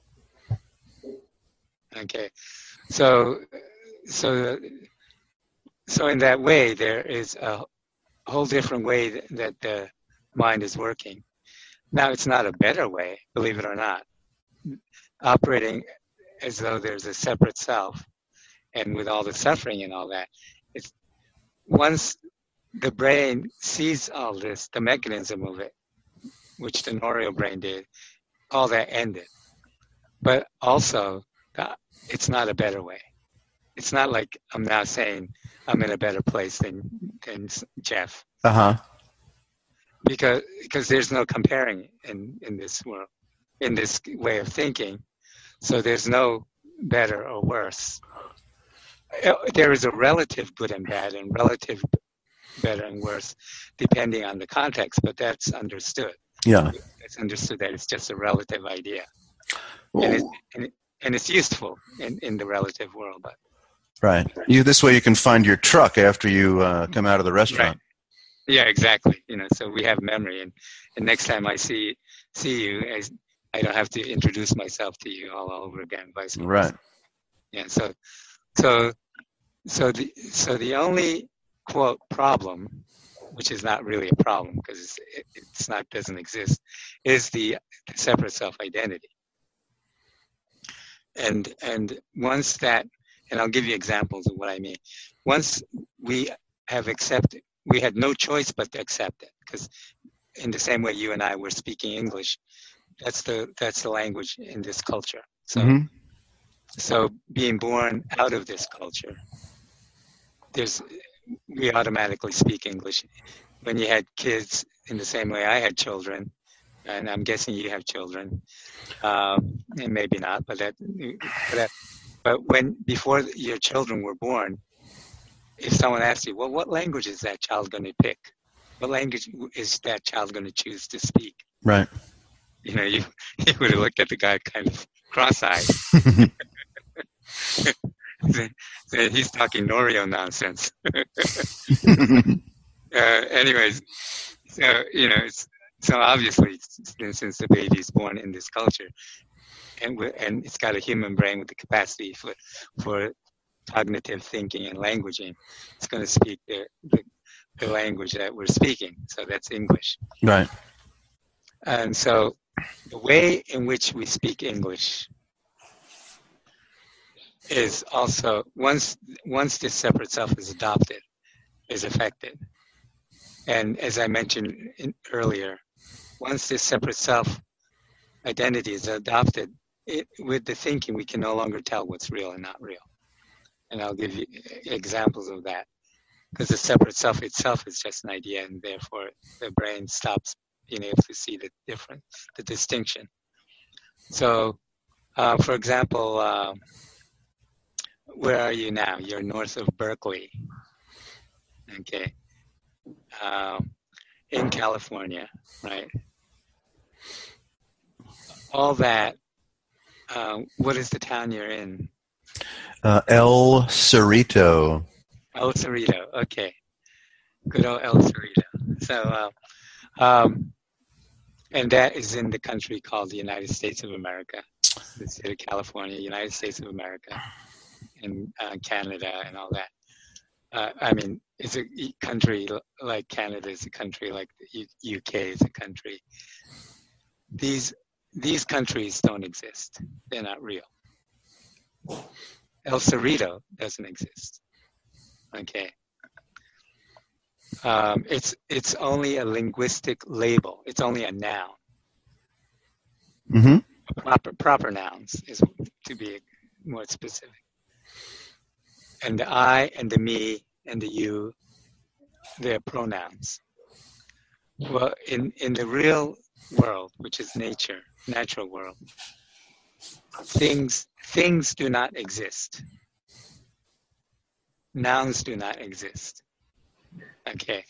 Okay, so so so in that way, there is a whole different way that, that the mind is working. Now, it's not a better way, believe it or not, operating as though there's a separate self, and with all the suffering and all that. It's once the brain sees all this, the mechanism of it, which the Norio brain did, all that ended. But also, it's not a better way. It's not like I'm now saying I'm in a better place than than Jeff. Uh huh. Because because there's no comparing in, in this world, in this way of thinking. So there's no better or worse. There is a relative good and bad, and relative better and worse, depending on the context. But that's understood. Yeah, it's understood that it's just a relative idea, and, it, and, it, and it's useful in, in the relative world. But right, you this way you can find your truck after you uh, come out of the restaurant. Right. Yeah, exactly. You know, so we have memory, and, and next time I see see you, I, I don't have to introduce myself to you all over again. Vice versa. Right. Yeah. So, so, so the so the only quote problem, which is not really a problem because it's it, it's not doesn't exist, is the, the separate self identity. And and once that, and I'll give you examples of what I mean. Once we have accepted. We had no choice but to accept it, because in the same way you and I were speaking English, that's the that's the language in this culture. So, mm-hmm. so being born out of this culture, there's we automatically speak English. When you had kids, in the same way I had children, and I'm guessing you have children, um, and maybe not, but that, but that, but when before your children were born. If someone asks you, well, what language is that child going to pick? What language is that child going to choose to speak? Right. You know, you, you would have looked at the guy kind of cross-eyed. so, so he's talking Norio nonsense. uh, anyways, so, you know, it's, so obviously, since the baby is born in this culture, and and it's got a human brain with the capacity for for cognitive thinking and languaging, it's going to speak the, the the language that we're speaking. So that's English. Right. And so the way in which we speak English is also, once once this separate self is adopted, is affected. And as I mentioned in, earlier, once this separate self identity is adopted, it, with the thinking, we can no longer tell what's real and not real. And I'll give you examples of that. because the separate self itself is just an idea, and therefore the brain stops being able to see the difference, the distinction. So, uh, for example, uh, where are you now? You're north of Berkeley, okay, um, in California, right? All that. Uh, what is the town you're in? Uh, El Cerrito. El Cerrito. Okay, good old El Cerrito. So, uh, um, and that is in the country called the United States of America, the state of California, United States of America, and uh, Canada, and all that. Uh, I mean, it's a country like Canada is a country like the U K is a country. These these countries don't exist. They're not real. El Cerrito doesn't exist. Okay. Um, it's it's only a linguistic label. It's only a noun. Mm-hmm. Proper proper nouns is to be more specific. And the I and the me and the you, they're pronouns. Well, in, in the real world, which is nature, natural world, things things do not exist. Nouns do not exist. Okay.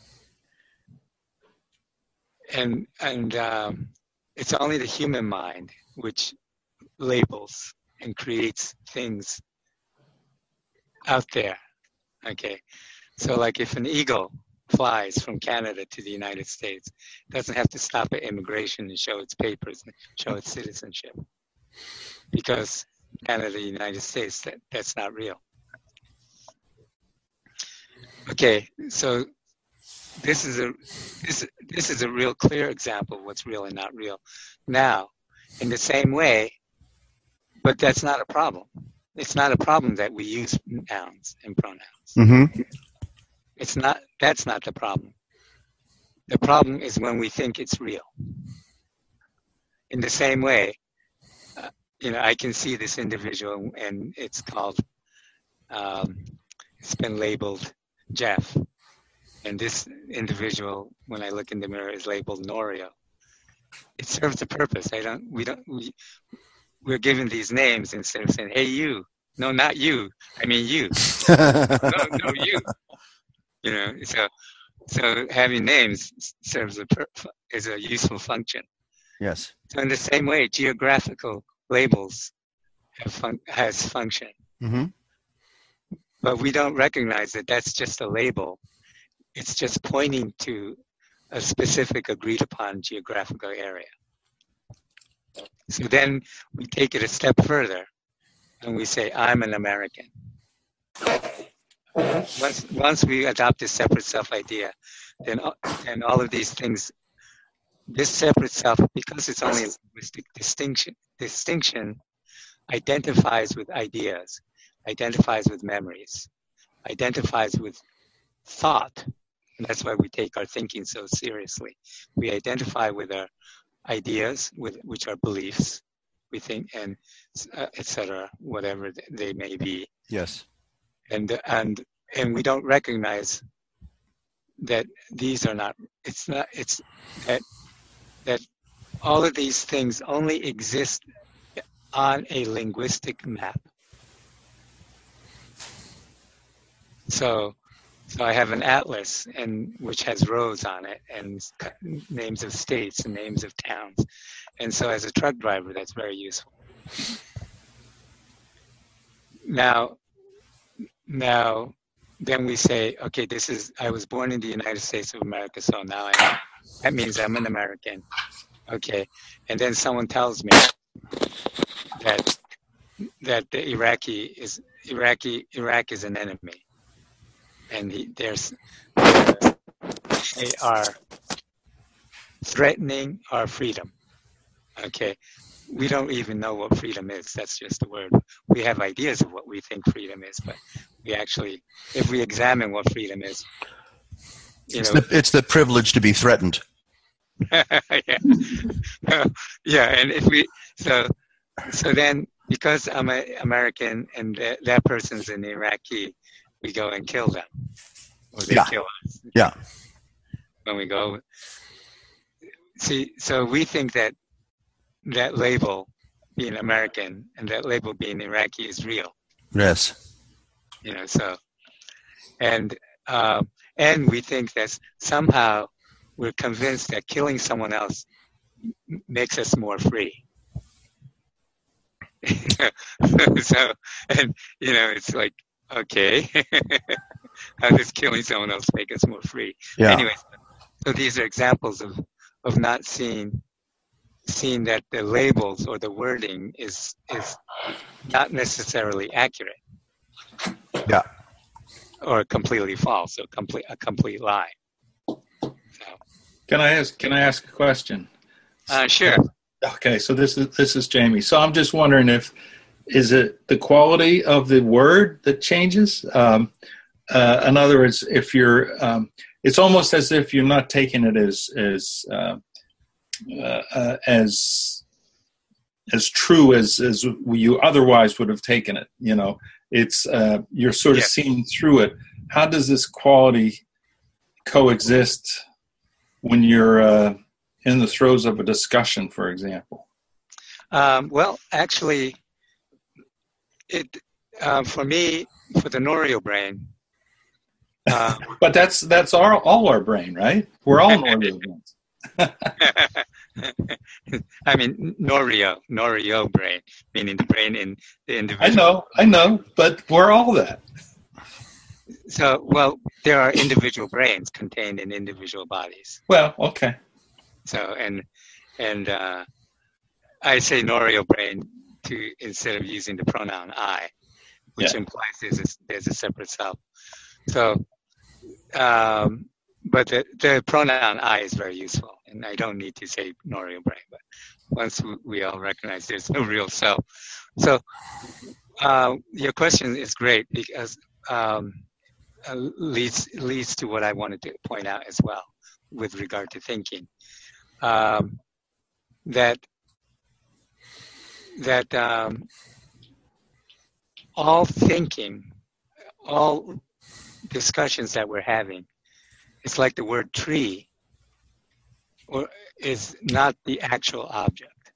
And and um, it's only the human mind which labels and creates things out there. Okay. So like if an eagle flies from Canada to the United States, it doesn't have to stop at immigration and show its papers and show its citizenship. Because Canada, United States, that, that's not real. Okay, so this is a this this is a real clear example of what's real and not real. Now, in the same way, but that's not a problem. It's not a problem that we use nouns and pronouns. Mm-hmm. It's not. That's not the problem. The problem is when we think it's real. In the same way, uh, you know, I can see this individual, and it's called. Um, it's been labeled Jeff, and this individual, when I look in the mirror, is labeled Norio. It serves a purpose. I don't. We don't. We, we're given these names instead of saying, "Hey, you." No, not you. I mean you. no, no, you. You know. So, so having names serves a pur- is a useful function. Yes. So in the same way, geographical labels have fun- has function. Mm-hmm. But we don't recognize that that's just a label. It's just pointing to a specific agreed upon geographical area. So then we take it a step further and we say, I'm an American. Once, once we adopt this separate self idea, then, then all of these things, this separate self, because it's only a linguistic distinction, distinction identifies with ideas, identifies with memories, identifies with thought. And that's why we take our thinking so seriously. We identify with our ideas, with which are beliefs, we think, and uh, et cetera, whatever they may be. Yes. And and and we don't recognize that these are not. It's not. It's that that all of these things only exist on a linguistic map. So, so I have an atlas, and which has roads on it, and names of states and names of towns. And so, as a truck driver, that's very useful. Now, now, then we say, okay, this is. I was born in the United States of America, so now I. That means I'm an American. Okay, and then someone tells me that that the Iraqi is Iraqi Iraq is an enemy. And he, there's, they are threatening our freedom. Okay, we don't even know what freedom is. That's just a word. We have ideas of what we think freedom is, but we actually, if we examine what freedom is, you it's know, the, it's the privilege to be threatened. yeah, yeah, and if we so so then because I'm an American and that, that person's an Iraqi, we go and kill them. or they Yeah. kill us. Yeah. When we go, see, so we think that that label being American and that label being Iraqi is real. Yes. You know, so and uh, and we think that somehow we're convinced that killing someone else m- makes us more free. So, and you know, it's like, okay, how does killing someone else make us more free? Yeah. Anyway, so these are examples of of not seeing seeing that the labels or the wording is is not necessarily accurate. Yeah. Or completely false, or complete a complete lie. So, Can I ask? Can I ask a question? uh, sure. Okay, so this is this is Jamie. So I'm just wondering if is it the quality of the word that changes? Um, uh, in other words, if you're, um, it's almost as if you're not taking it as as uh, uh, uh, as as true as as you otherwise would have taken it. You know, it's uh, you're sort of Yes. seeing through it. How does this quality coexist when you're uh, in the throes of a discussion, for example? Um, well, actually, it uh, for me, for the Norio brain. Uh, But that's that's our all our brain, right? We're all Norio brains. I mean, Norio, Norio brain, meaning the brain in the I individual. know, I know, but we're all that. So, well, there are individual brains contained in individual bodies. Well, okay. So, and and uh, I say Norio brain to instead of using the pronoun I, which Yeah. implies there's a, there's a separate self. So, um, but the, the pronoun I is very useful, and I don't need to say Norio brain. But once we, we all recognize there's no real self, so uh, your question is great because um, uh, leads leads to what I wanted to point out as well with regard to thinking. Um, that that um, all thinking, all discussions that we're having, it's like the word tree, or is not the actual object.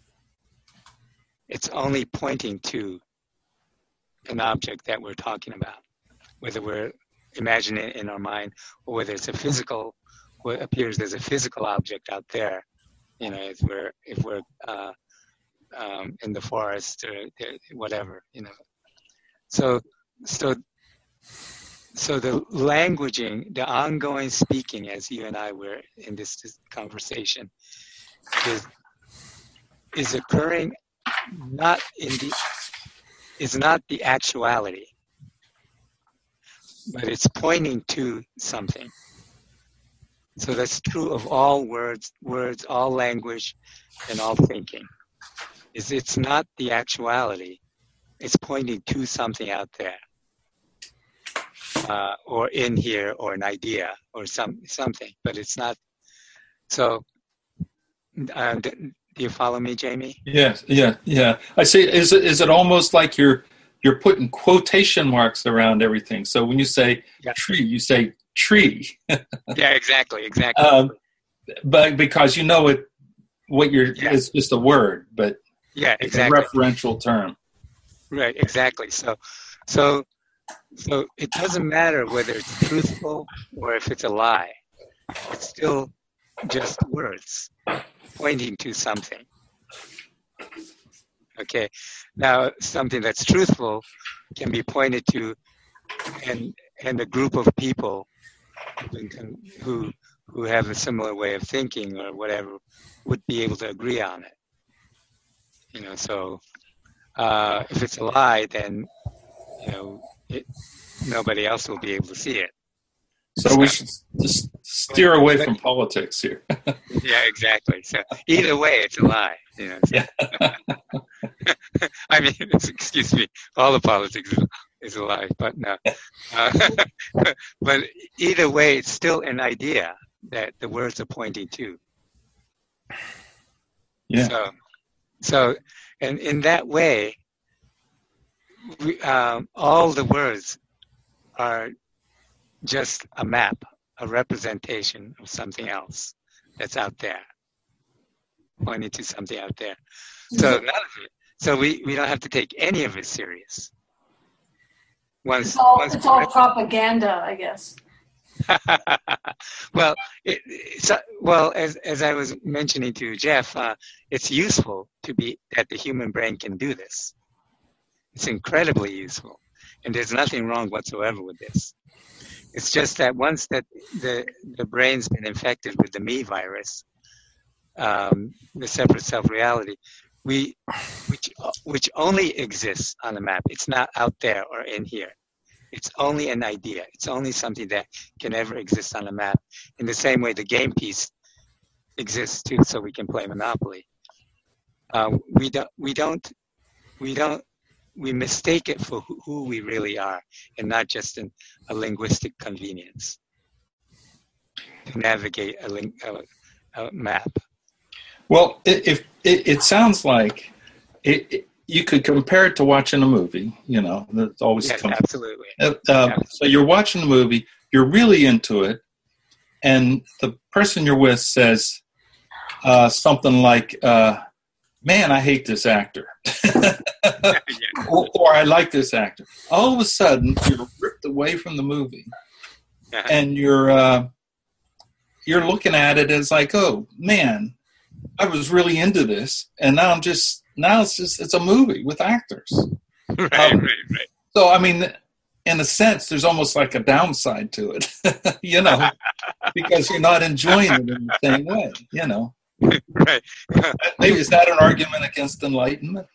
It's only pointing to an object that we're talking about, whether we're imagining it in our mind or whether it's a physical, what appears as a physical object out there. You know, if we're if we're uh, um, in the forest or whatever, you know. So, so, so the languaging, the ongoing speaking, as you and I were in this, this conversation, is is occurring not in the is not the actuality, but it's pointing to something. So that's true of all words, words, all language, and all thinking. Is it's not the actuality; it's pointing to something out there, uh, or in here, or an idea, or some something. But it's not. So, uh, do you follow me, Jamie? Yes, yeah, yeah. I see. Is it is it almost like you're you're putting quotation marks around everything? So when you say Yeah. tree, you say tree. Yeah, exactly, exactly. Um, but because you know it, what you're Yeah. it's just a word, but yeah, it's exactly. a referential term. Right, exactly. So, so, so it doesn't matter whether it's truthful or if it's a lie. It's still just words pointing to something. Okay. Now, something that's truthful can be pointed to, and and a group of people who can, who who have a similar way of thinking or whatever would be able to agree on it. You know, so. Uh, if it's a lie, then you know it, nobody else will be able to see it. So we should just steer away from politics here. Yeah, exactly. So either way, it's a lie. You know. So. Yeah. I mean, excuse me, all the politics is, is a lie, but no. Uh, but either way, it's still an idea that the words are pointing to. Yeah. So, so, and in that way, we, um, all the words are just a map, a representation of something else that's out there, pointing to something out there. So none of it. So we, we don't have to take any of it serious. Once, it's all, once it's all propaganda, I guess. well, it, it's, well, as as I was mentioning to Jeff, uh, it's useful to be that the human brain can do this. It's incredibly useful, and there's nothing wrong whatsoever with this. It's just that once that the the brain's been infected with the me virus, um, the separate self reality, we which which only exists on a map. It's not out there or in here. It's only an idea. It's only something that can ever exist on a map. In the same way the game piece exists too, so we can play Monopoly. Uh, we don't. We don't. We don't. We mistake it for who, who we really are, and not just an, a linguistic convenience to navigate a, ling, a, a map. Well, it, if it, it sounds like it, it, you could compare it to watching a movie. You know, that always Yes, comes. absolutely. Uh, Yeah. So you're watching the movie, you're really into it, and the person you're with says uh, something like, uh, "Man, I hate this actor," or, or "I like this actor." All of a sudden, you're ripped away from the movie, and you're uh, you're looking at it as like, "Oh man, I was really into this, and now I'm just now it's just it's a movie with actors." Right, Um, right, right. So, I mean, in a sense, there's almost like a downside to it, you know, because you're not enjoying it in the same way, you know. Right. Maybe is that an argument against enlightenment?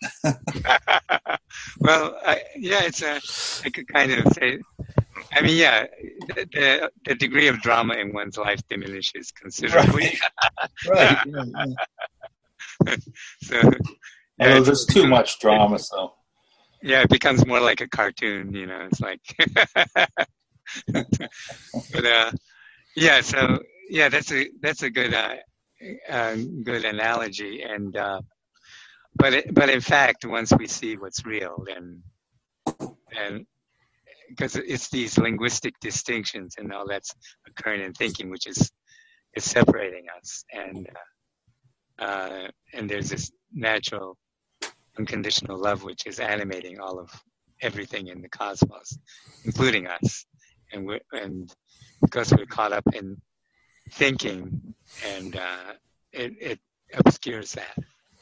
Well, I, yeah, it's a. I could kind of say. I mean, yeah, the, the the degree of drama in one's life diminishes considerably. Right. Yeah, yeah. So, yeah, Although it's- there's too much drama, so. Yeah, it becomes more like a cartoon, you know. It's like, but uh, yeah. So yeah, that's a that's a good uh, uh, good analogy. And uh, but it, but in fact, once we see what's real, then and because it's these linguistic distinctions and all that's occurring in thinking, which is is separating us, and uh, uh, and there's this natural unconditional love which is animating all of everything in the cosmos, including us, and we and because we're caught up in thinking, and uh, it, it obscures that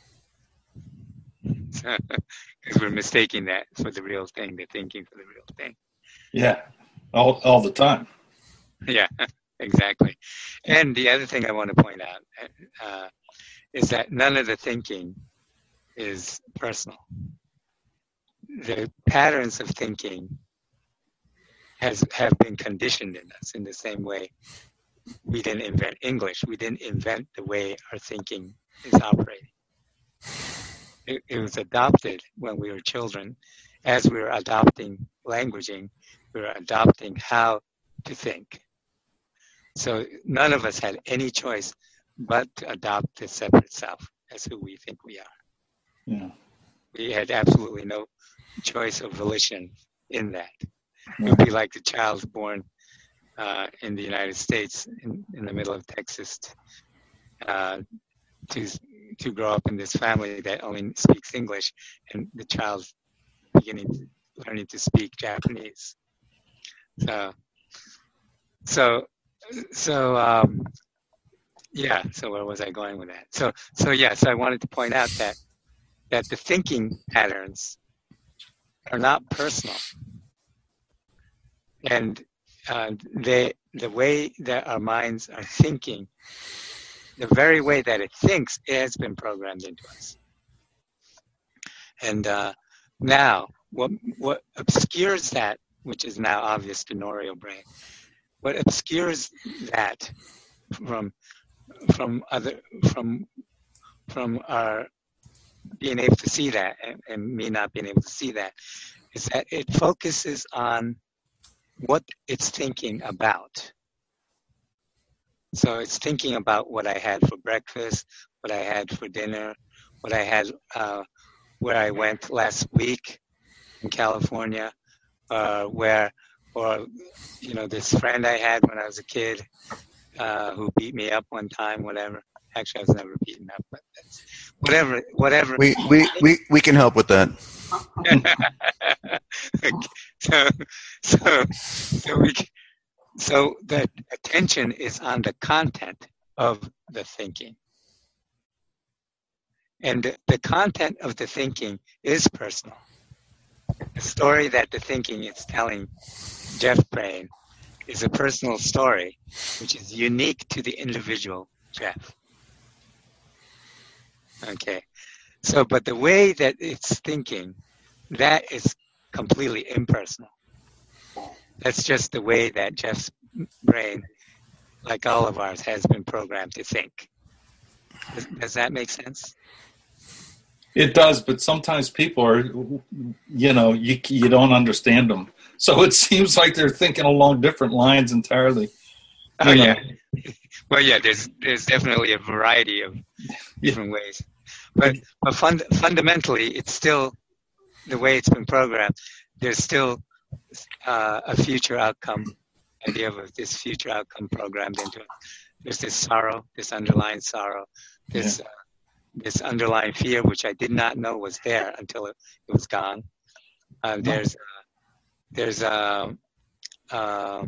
because we're mistaking that for the real thing, the thinking for the real thing. Yeah, all all the time. Yeah, exactly. And the other thing I want to point out uh, is that none of the thinking is personal. The patterns of thinking has have been conditioned in us in the same way we didn't invent English. We didn't invent the way our thinking is operating. It, it was adopted when we were children. As we were adopting languaging, we were adopting how to think. So none of us had any choice but to adopt the separate self as who we think we are. Yeah. We had absolutely no choice of volition in that. It would be like the child born uh, in the United States, in, in the middle of Texas, uh, to to grow up in this family that only speaks English, and the child beginning to, learning to speak Japanese. So, so, so, um, yeah. So where was I going with that? So, so yes, yeah, so I wanted to point out that. that the thinking patterns are not personal, and uh, they, the way that our minds are thinking, the very way that it thinks, it has been programmed into us. And uh, now, what what obscures that, which is now obvious to Norio brain, what obscures that from from other from from our being able to see that, and, and me not being able to see that, is that it focuses on what it's thinking about. So it's thinking about what I had for breakfast, what I had for dinner, what I had, uh, where I went last week in California, uh, where or you know, this friend I had when I was a kid uh, who beat me up one time, whatever. Actually, I was never beaten up, but that's, whatever, whatever. We, we, we, we can help with that. so, so, so we, so the attention is on the content of the thinking, and the, the content of the thinking is personal. The story that the thinking is telling Jeff Brain is a personal story, which is unique to the individual Jeff. Okay, so but the way that it's thinking, that is completely impersonal. That's just the way that Jeff's brain, like all of ours, has been programmed to think. Does, does that make sense? It does, but sometimes people are, you know, you you don't understand them. So it seems like they're thinking along different lines entirely. Oh, know. yeah. Well, yeah, there's there's definitely a variety of different ways. But, but fund, fundamentally, it's still, the way it's been programmed, there's still uh, a future outcome, idea of this future outcome programmed into it. There's this sorrow, this underlying sorrow, this yeah. uh, this underlying fear, which I did not know was there until it, it was gone. Uh, there's uh, there's uh, uh,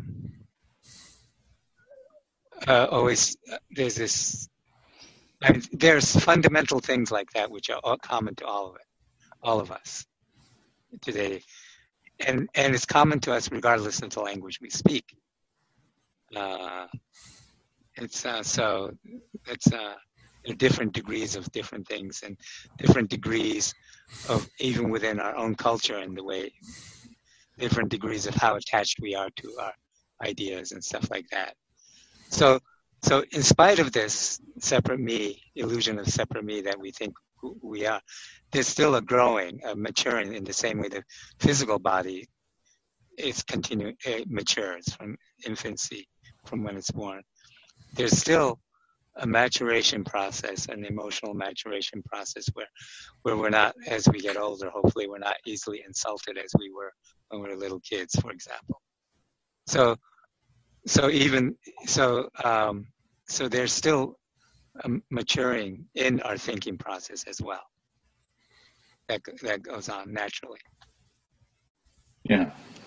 uh, always uh, there's this. I mean, there's fundamental things like that which are all common to all of it, all of us today, and and it's common to us regardless of the language we speak. Uh, it's uh, so it's uh, different degrees of different things and different degrees of even within our own culture and the way different degrees of how attached we are to our ideas and stuff like that. So. So in spite of this separate me, illusion of separate me that we think we are, there's still a growing, a maturing in the same way the physical body is continuing, it matures from infancy, from when it's born. There's still a maturation process, an emotional maturation process where, where we're not, as we get older, hopefully we're not easily insulted as we were when we were little kids, for example. So, so even, so, um, So there's still um, maturing in our thinking process as well. That that goes on naturally. Yeah.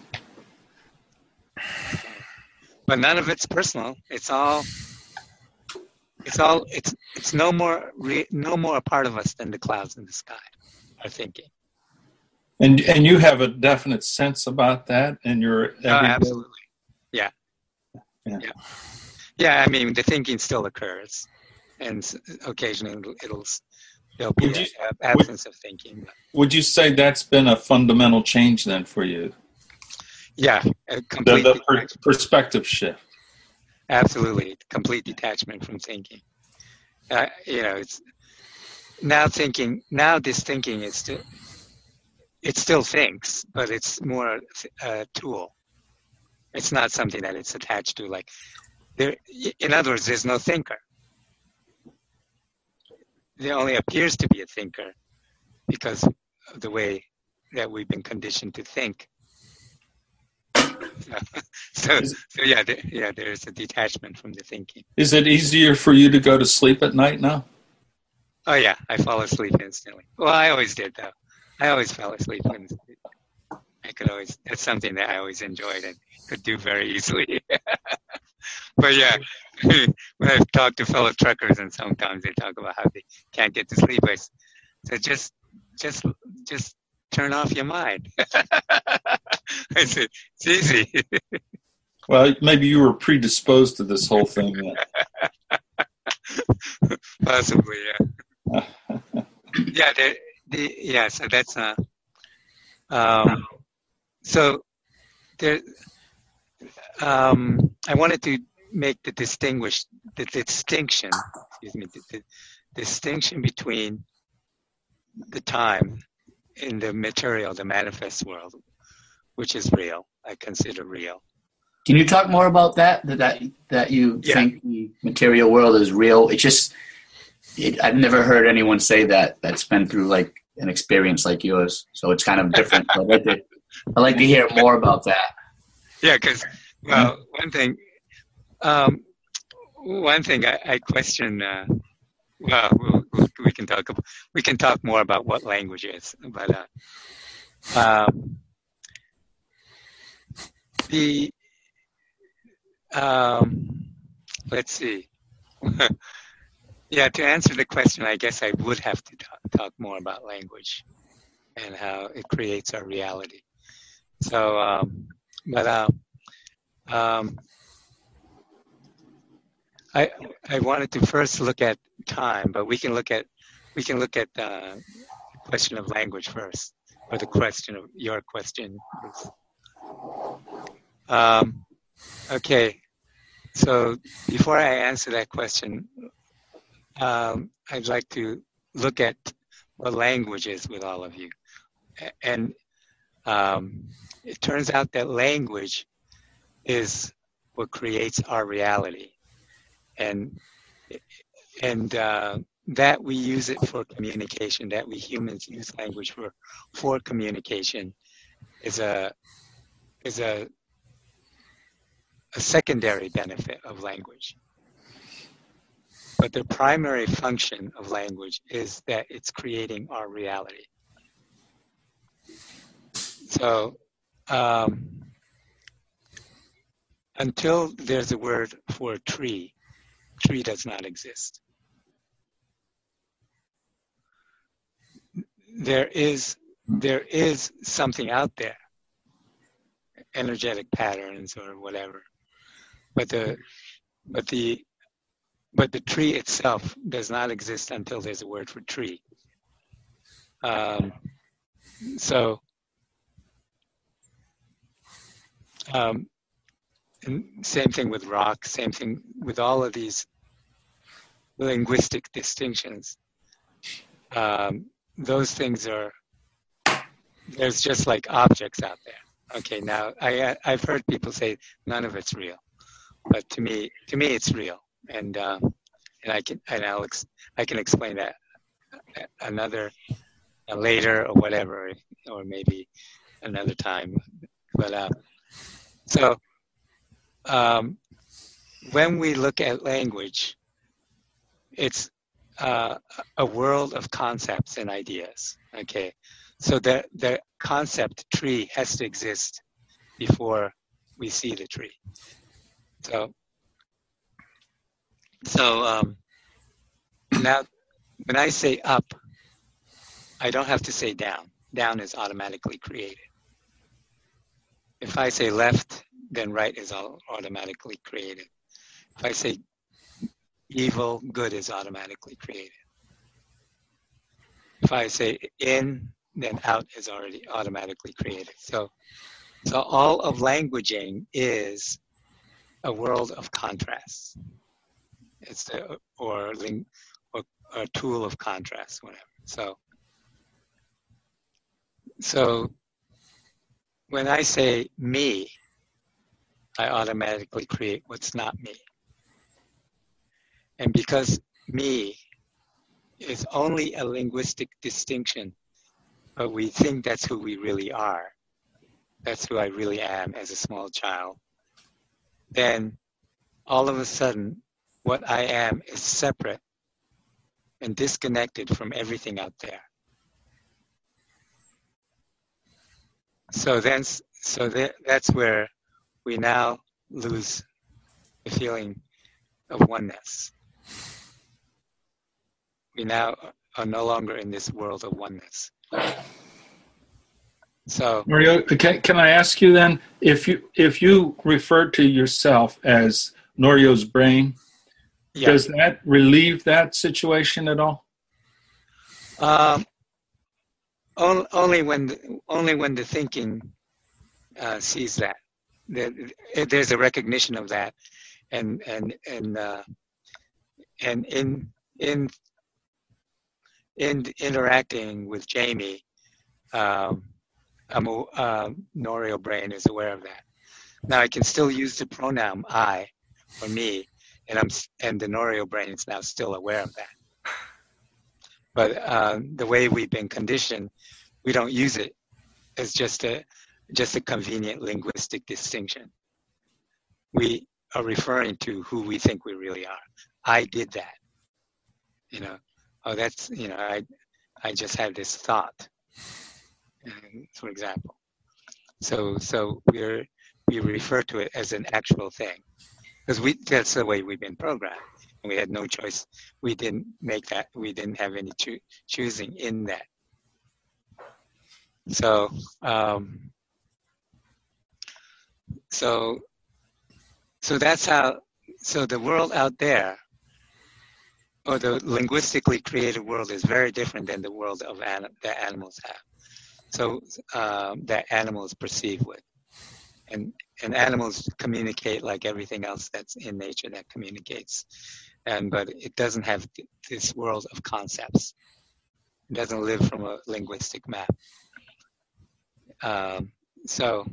But none of it's personal. It's all. It's all. It's it's no more re, no more a part of us than the clouds in the sky. Our thinking. And and you have a definite sense about that in your. Oh, absolutely. Yeah. Yeah. Yeah. Yeah, I mean, the thinking still occurs, and occasionally it'll there'll be would you, an absence would, of thinking. Would you say that's been a fundamental change then for you? Yeah, a complete the, the per, perspective shift. Absolutely, complete detachment from thinking. Uh, you know, it's now thinking. Now this thinking is still it still thinks, but it's more a tool. It's not something that it's attached to, like. There, in other words, there's no thinker. There only appears to be a thinker because of the way that we've been conditioned to think. So, so, so yeah, there, yeah, there's a detachment from the thinking. Is it easier for you to go to sleep at night now? Oh yeah, I fall asleep instantly. Well, I always did though. I always fell asleep. When I could always. That's something that I always enjoyed and could do very easily. But yeah, when I've talked to fellow truckers and sometimes they talk about how they can't get to sleep, I said, just, just, just turn off your mind. I said, it's easy. Well, maybe you were predisposed to this whole thing. Possibly, yeah. yeah, the, the, yeah, so that's, uh, um, so there, um, I wanted to make the distinguish the distinction, excuse me, the, the distinction between the time in the material, the manifest world, which is real, I consider real. Can you talk more about that? That that, that you yeah. think the material world is real? It just, it, I've never heard anyone say that. That's been through like an experience like yours, so it's kind of different. I'd like to, I'd like to hear more about that. Yeah, because well, one thing, um, one thing I, I question. Uh, well, we'll, we can talk about, we can talk more about what language is, but uh, um, the um, let's see. Yeah, to answer the question, I guess I would have to talk, talk more about language and how it creates our reality. So, um, but uh, um, I I wanted to first look at time, but we can look at we can look at uh, the question of language first, or the question of your question. Um, okay, so before I answer that question, um, I'd like to look at what language is with all of you, and um, it turns out that language is what creates our reality, and and uh, that we use it for communication, that we humans use language for for communication is a is a a secondary benefit of language. But the primary function of language is that it's creating our reality. So um, until there's a word for a tree, tree does not exist. There is there is something out there, energetic patterns or whatever, but the but the but the tree itself does not exist until there's a word for tree. Um, so um, and same thing with rock, same thing with all of these linguistic distinctions. Um, those things are, there's just like objects out there. Okay, now I, I've heard people say none of it's real, but to me, to me it's real, and uh, and I can and I'll ex- I can explain that another uh, later or whatever, or maybe another time. But uh, so um, when we look at language, it's uh, a world of concepts and ideas. Okay, so the the concept tree has to exist before we see the tree. So so um, now when I say up, I don't have to say down. Down is automatically created. If I say left, then right is all automatically created. If I say evil, good is automatically created. If I say in, then out is already automatically created. So, so all of languaging is a world of contrasts. It's the or ling, or a tool of contrast, whatever. So, so when I say me, I automatically create what's not me. And because me is only a linguistic distinction, but we think that's who we really are, that's who I really am as a small child, then all of a sudden what I am is separate and disconnected from everything out there. So then, so that, that's where we now lose the feeling of oneness. We now are no longer in this world of oneness. So, Mario, can, can I ask you then, if you if you refer to yourself as Norio's brain, yeah. does that relieve that situation at all? Um, only, only when the, only when the thinking uh, sees that. There's a recognition of that, and and and uh, and in in in interacting with Jamie, um, I'm a, uh, Norio brain is aware of that. Now I can still use the pronoun I or me, and I'm and the Norio brain is now still aware of that. But uh, the way we've been conditioned, we don't use it as just a just a convenient linguistic distinction. We are referring to who we think we really are. I did that. You know, oh, that's, you know, I, I just had this thought, and, for example. So, so we're, we refer to it as an actual thing, because we, that's the way we've been programmed. And we had no choice. We didn't make that, we didn't have any cho- choosing in that. So, um, so, so that's how, so the world out there, or the linguistically created world, is very different than the world of anim- that animals have. So um, that animals perceive with. And, and animals communicate like everything else that's in nature that communicates. And, but it doesn't have th- this world of concepts. It doesn't live from a linguistic map. Um, so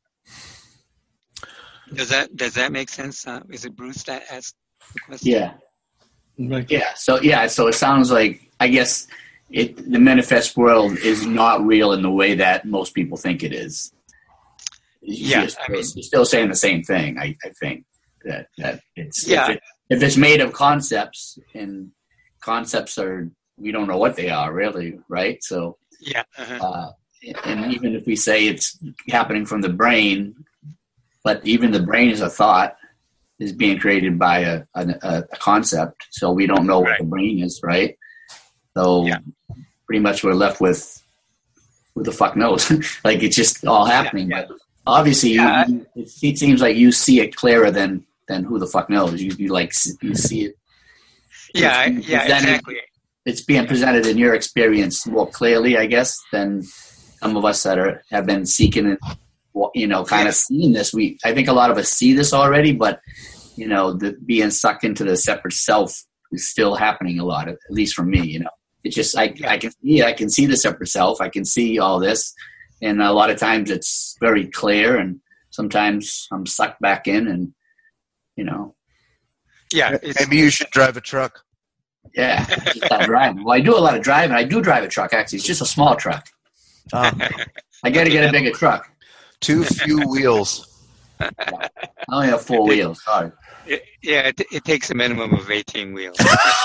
does that, does that make sense? Uh, is it Bruce that asked the question? Yeah. Yeah. So yeah. So it sounds like, I guess it the manifest world is not real in the way that most people think it is. Yeah, You're, I mean, you're still saying the same thing. I, I think that that it's yeah. if, it, if it's made of concepts, and concepts are, we don't know what they are really, right? So yeah. Uh-huh. uh, and even if we say it's happening from the brain, but even the brain is a thought, is being created by a, a, a concept, so we don't know what Right. the brain is, right? So Yeah. pretty much we're left with who the fuck knows? Like it's just all happening. Yeah, yeah. But obviously, Yeah. you, it, it seems like you see it clearer than than who the fuck knows. You, you like you see it. Yeah, I- It's yeah, presented- exactly. It's being presented in your experience more clearly, I guess, than some of us that are have been seeking and, you know, kind Yeah. of seeing this. We, I think a lot of us see this already, but you know, the being sucked into the separate self is still happening a lot, at least for me. You know, it's just I, I can see, I can see the separate self. I can see all this, and a lot of times it's very clear, and sometimes I'm sucked back in, and you know, Yeah, it's, Maybe you should drive a truck. yeah, just not driving. Well, I do a lot of driving. I do drive a truck. Actually, it's just a small truck. Uh, I got to get a bigger truck. too few wheels. I only have four wheels. Sorry. it, yeah, it, it takes a minimum of eighteen wheels.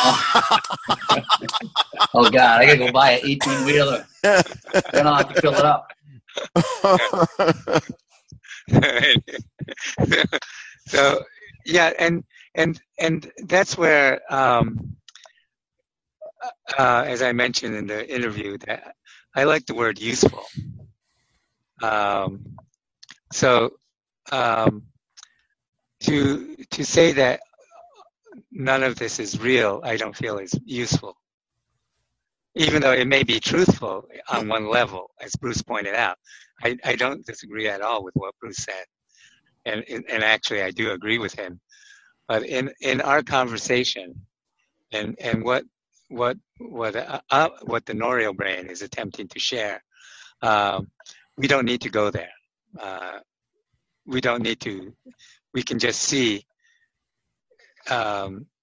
Oh God, I gotta go buy an eighteen wheeler. Then I'll have to fill it up. So yeah, and and and that's where, um, uh, as I mentioned in the interview, that I like the word useful. Um, so um, to to say that none of this is real, I don't feel is useful. Even though it may be truthful on one level, as Bruce pointed out, I, I don't disagree at all with what Bruce said, and and actually I do agree with him. But in, in our conversation, and and what what what uh, uh, what the Norio brain is attempting to share, um, we don't need to go there. Uh, we don't need to. We can just see. Um,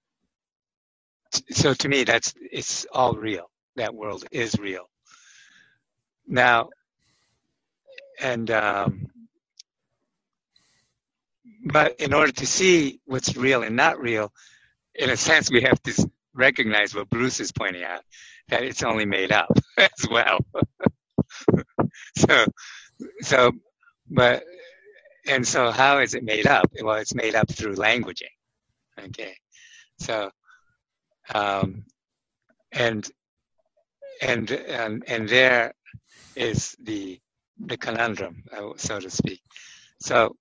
so to me, that's it's all real. That world is real. Now, and um, but in order to see what's real and not real, in a sense, we have to recognize what Bruce is pointing out, that it's only made up as well. so, so, but, and so how is it made up? Well, it's made up through languaging. Okay. So, um, and, and, and, and there is the, the conundrum, so to speak. So,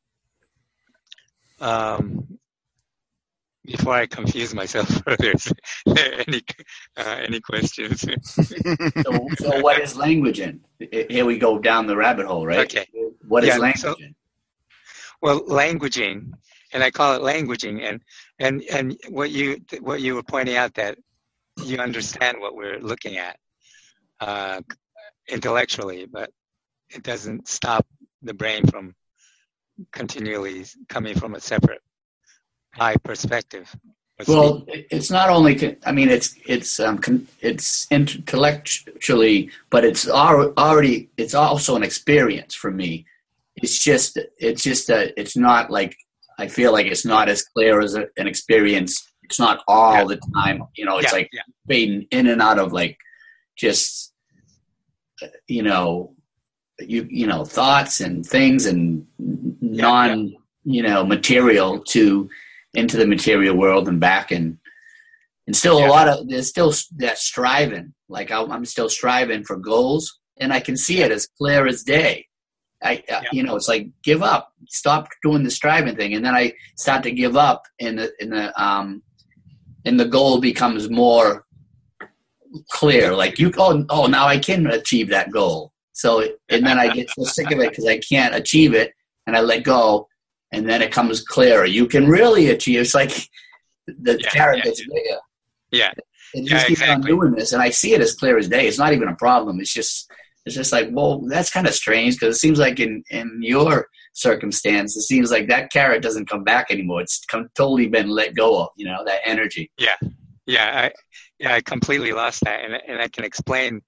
um, before I confuse myself further, is there any uh, any questions? So, so what is languaging? Here we go down the rabbit hole, right? Okay. What is Yeah, languaging? so- Well, languaging, and I call it languaging, and and and what you what you were pointing out, that you understand what we're looking at uh, intellectually, but it doesn't stop the brain from continually coming from a separate I perspective, Well, it's not only. con- I mean, it's it's um, con- it's intellectually, but it's al- already. It's also an experience for me. It's just. It's just that it's not like. I feel like it's not as clear as a, an experience. It's not all Yeah. the time. You know, it's Yeah, like yeah. fading in and out of like just. You know, you you know thoughts and things and non yeah. you know material to into the material world and back and and still Yeah. a lot of there's still that striving like I'm, I'm still striving for goals and I can see it as clear as day. I uh, Yeah. you know it's like give up, stop doing the striving thing, and then I start to give up and the in the um and the goal becomes more clear, like you oh oh now I can achieve that goal. So and then I get so sick of it because I can't achieve it and I let go. And then it comes clearer. You can really achieve. It's like the Yeah, carrot yeah, gets yeah. bigger. Yeah. And Yeah, just keep on exactly. doing this, and I see it as clear as day. It's not even a problem. It's just, it's just like, well, that's kind of strange because it seems like in in your circumstance, it seems like that carrot doesn't come back anymore. It's come, totally been let go of. You know, that energy. Yeah, yeah, I, yeah, I completely lost that, and and I can explain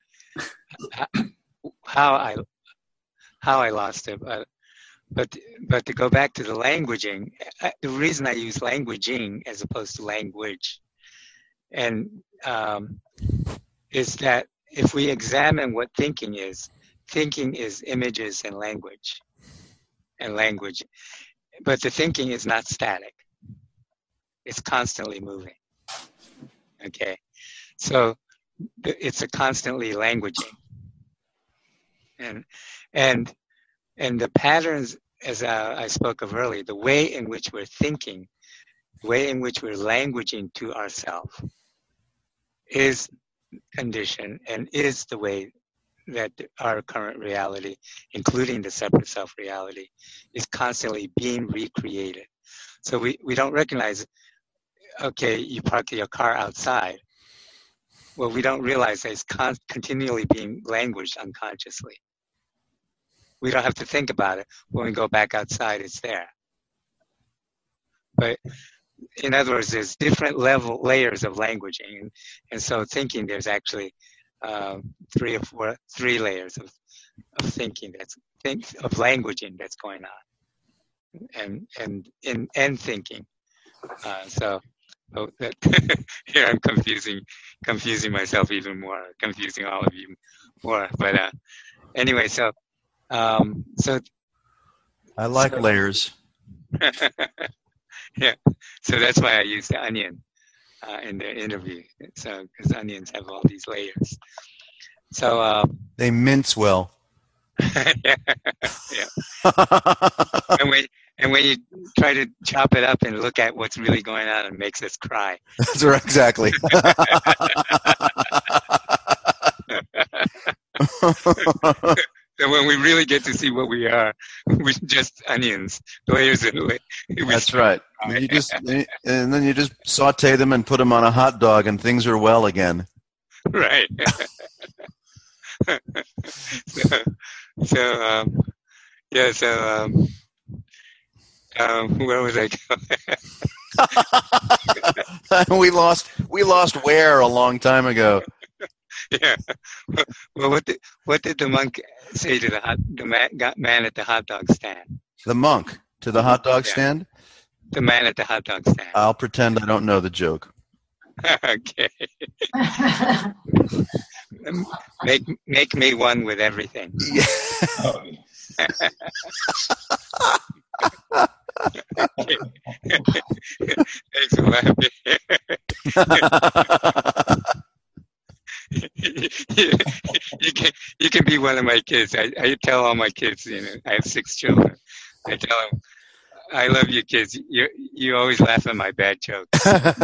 how I how I lost it. But but but to go back to the languaging, I, the reason I use languaging as opposed to language, and um, is that if we examine what thinking is, thinking is images and language, and language, but the thinking is not static. It's constantly moving. Okay, so it's a constantly languaging, and and and the patterns, as uh, I spoke of earlier, the way in which we're thinking, the way in which we're languaging to ourselves, is conditioned and is the way that our current reality, including the separate self reality, is constantly being recreated. So we, we don't recognize, okay, you park your car outside. Well, we don't realize that it's con- continually being languaged unconsciously. We don't have to think about it. When we go back outside, it's there. But in other words, there's different level layers of languaging, and, and so thinking there's actually um, three or four, three layers of, of thinking that's think of languaging that's going on, and and in and thinking. Uh, so oh, that here I'm confusing confusing myself even more, confusing all of you more. But uh, anyway, so um, so I like so, layers. yeah, so that's why I use the onion uh, in the interview. So because onions have all these layers. So um, They mince well. yeah, yeah. And when and when you try to chop it up and look at what's really going on, it makes us cry. That's right, exactly. So when we really get to see what we are, we're just onions, layers and layers. That's right. And you just and then you just saute them and put them on a hot dog, and things are well again. Right. so, so um, yeah. So um, um, where was I going? we lost we lost Ware a long time ago. Yeah. Well, what did what did the monk say to the hot, the man, man at the hot dog stand? The monk to the hot dog Yeah. stand? The man at the hot dog stand. I'll pretend I don't know the joke. Okay. Make make me one with everything. Yeah. Thanks for laughing. you can you can be one of my kids. I, I tell all my kids, you know, I have six children. I tell them, I love you kids. You you always laugh at my bad jokes.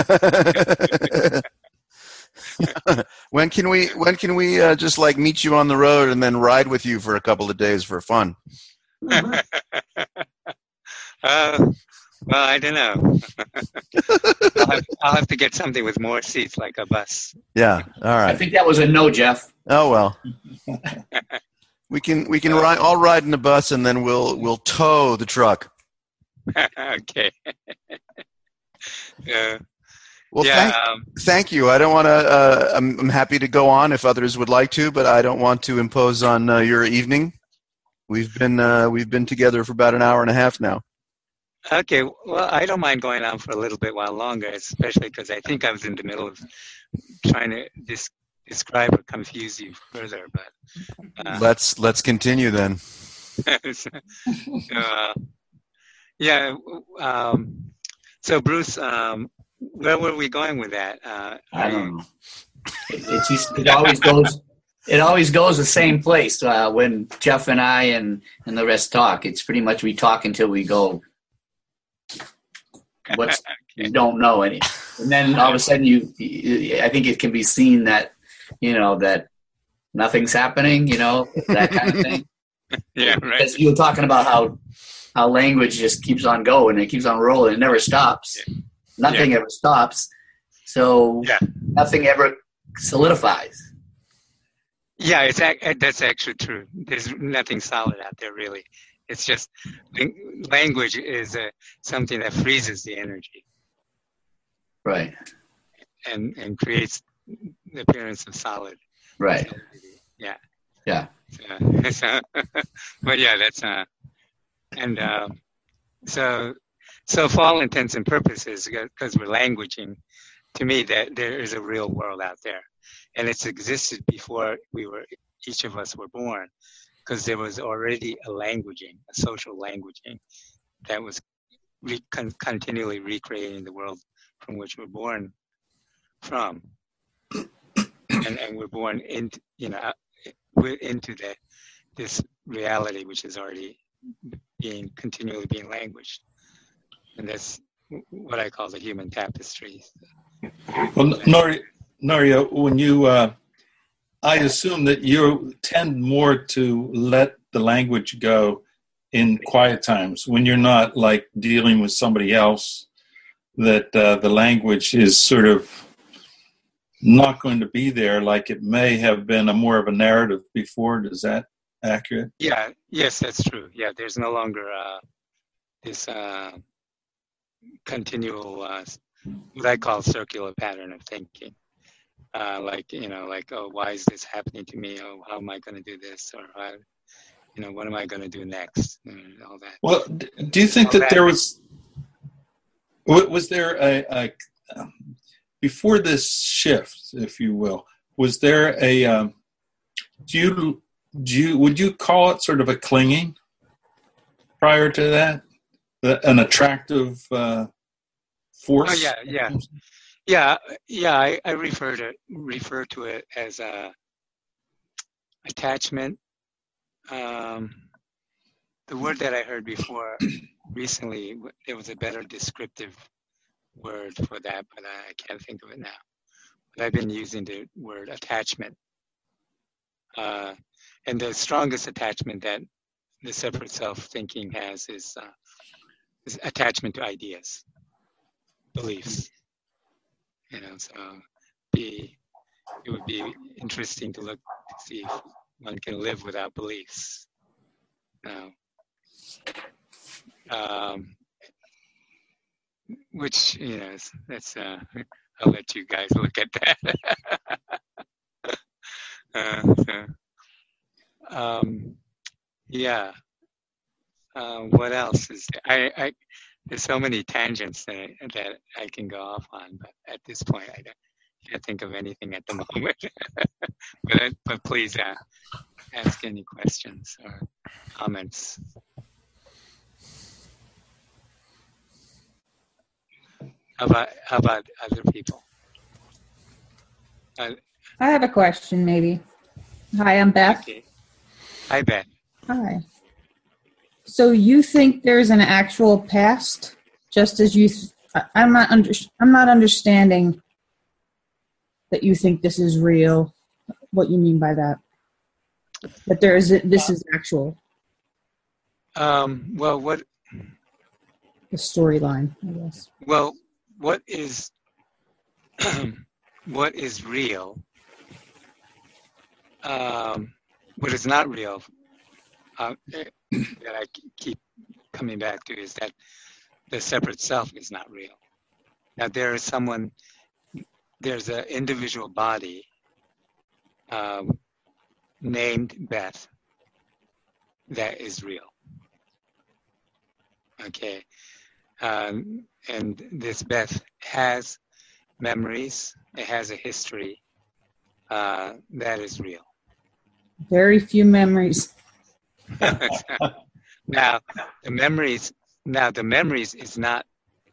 when can we when can we uh, just like meet you on the road and then ride with you for a couple of days for fun? uh, well, I don't know. I'll, have, I'll have to get something with more seats, like a bus. Yeah. All I right. think that was a no, Jeff. Oh well. We can we can ride. I'll ride in the bus and then we'll we'll tow the truck. Okay. uh, Well, yeah, thank, um, thank you. I don't want to. Uh, I'm, I'm happy to go on if others would like to, but I don't want to impose on uh, your evening. We've been uh, we've been together for about an hour and a half now. okay. Well, I don't mind going on for a little bit while longer, especially because I think I was in the middle of trying to dis- describe or confuse you further. But uh, Let's let's continue then. so, uh, yeah. Um, so, Bruce, um, where were we going with that? Uh, I don't know. It, it, just, it always goes. It always goes the same place. Uh, when Jeff and I and, and the rest talk, it's pretty much we talk until we go. What's you don't know any, and then all of a sudden you, you. I think it can be seen that, you know, that nothing's happening. You know, that kind of thing. Yeah, right. Because you were talking about how how language just keeps on going, it keeps on rolling, it never stops. Yeah. Nothing Yeah. ever stops, so Yeah. nothing ever solidifies. Yeah, it's ac- that's actually true. There's nothing solid out there, really. It's just ling- language is uh, something that freezes the energy Right, and, and creates the appearance of solid. right, solidity. Yeah. yeah, So, so, but yeah, that's uh, and uh, so so for all intents and purposes, because we're languaging, to me that there is a real world out there, and it's existed before we were each of us were born, because there was already a languaging, a social languaging, that was re- con- continually recreating the world from which we're born from, and and we're born into you know we're into the this reality which is already being continually being languaged, and that's what I call the human tapestry. Well, Nori, Noria, when you, uh, I assume that you tend more to let the language go in quiet times when you're not like dealing with somebody else, that uh, the language is sort of not going to be there like it may have been a more of a narrative before. Is that accurate? Yeah, yes, that's true. Yeah, there's no longer uh, this uh, continual, uh, what I call circular pattern of thinking. Uh, like, you know, like, oh, why is this happening to me? Oh, how am I going to do this? Or, how, you know, what am I going to do next? And all that. Well, do you think all that there was, was there a, a um, before this shift, if you will, was there a, um, do you, do you, would you call it sort of a clinging prior to that? The, an attractive uh, force? Oh, yeah, yeah. Yeah, yeah, I, I refer to refer to it as a attachment. Um, the word that I heard before recently, there was a better descriptive word for that, but I can't think of it now. But I've been using the word attachment. Uh, and the strongest attachment that the separate self-thinking has is, uh, is attachment to ideas, beliefs. You know, so be it would be interesting to look to see if one can live without beliefs. Now, um, which you know, that's uh, I'll let you guys look at that. uh, so, um, yeah. Uh, what else is there? I, I there's so many tangents that I, that I can go off on, but at this point, I don't, can't think of anything at the moment. but but please uh, ask any questions or comments. How about how about other people? Uh, I have a question, maybe. Hi, I'm Beth. okay. Hi, Beth. Hi. So you think there's an actual past, just as you? Th- I- I'm not under. I'm not understanding that you think this is real. What you mean by that? That there is. A, this is actual. Um, well, what? The storyline, I guess. Well, what is what is real? Um, what is not real? Uh, that I keep coming back to is that the separate self is not real. Now there is someone there's an individual body um, named Beth that is real. Okay, um, and this Beth has memories. It has a history uh, that is real. Very few memories. Now, the memories. Now, the memories is not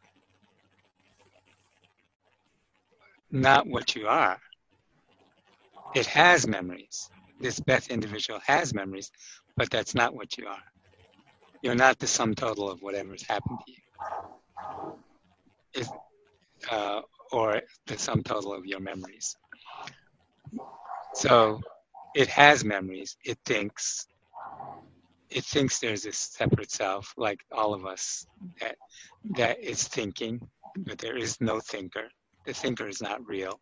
not what you are. It has memories. This Beth individual has memories, but that's not what you are. You're not the sum total of whatever's happened to you, is, uh, or the sum total of your memories. So it has memories. It thinks. It thinks there's a separate self, like all of us, that that is thinking, but there is no thinker. The thinker is not real.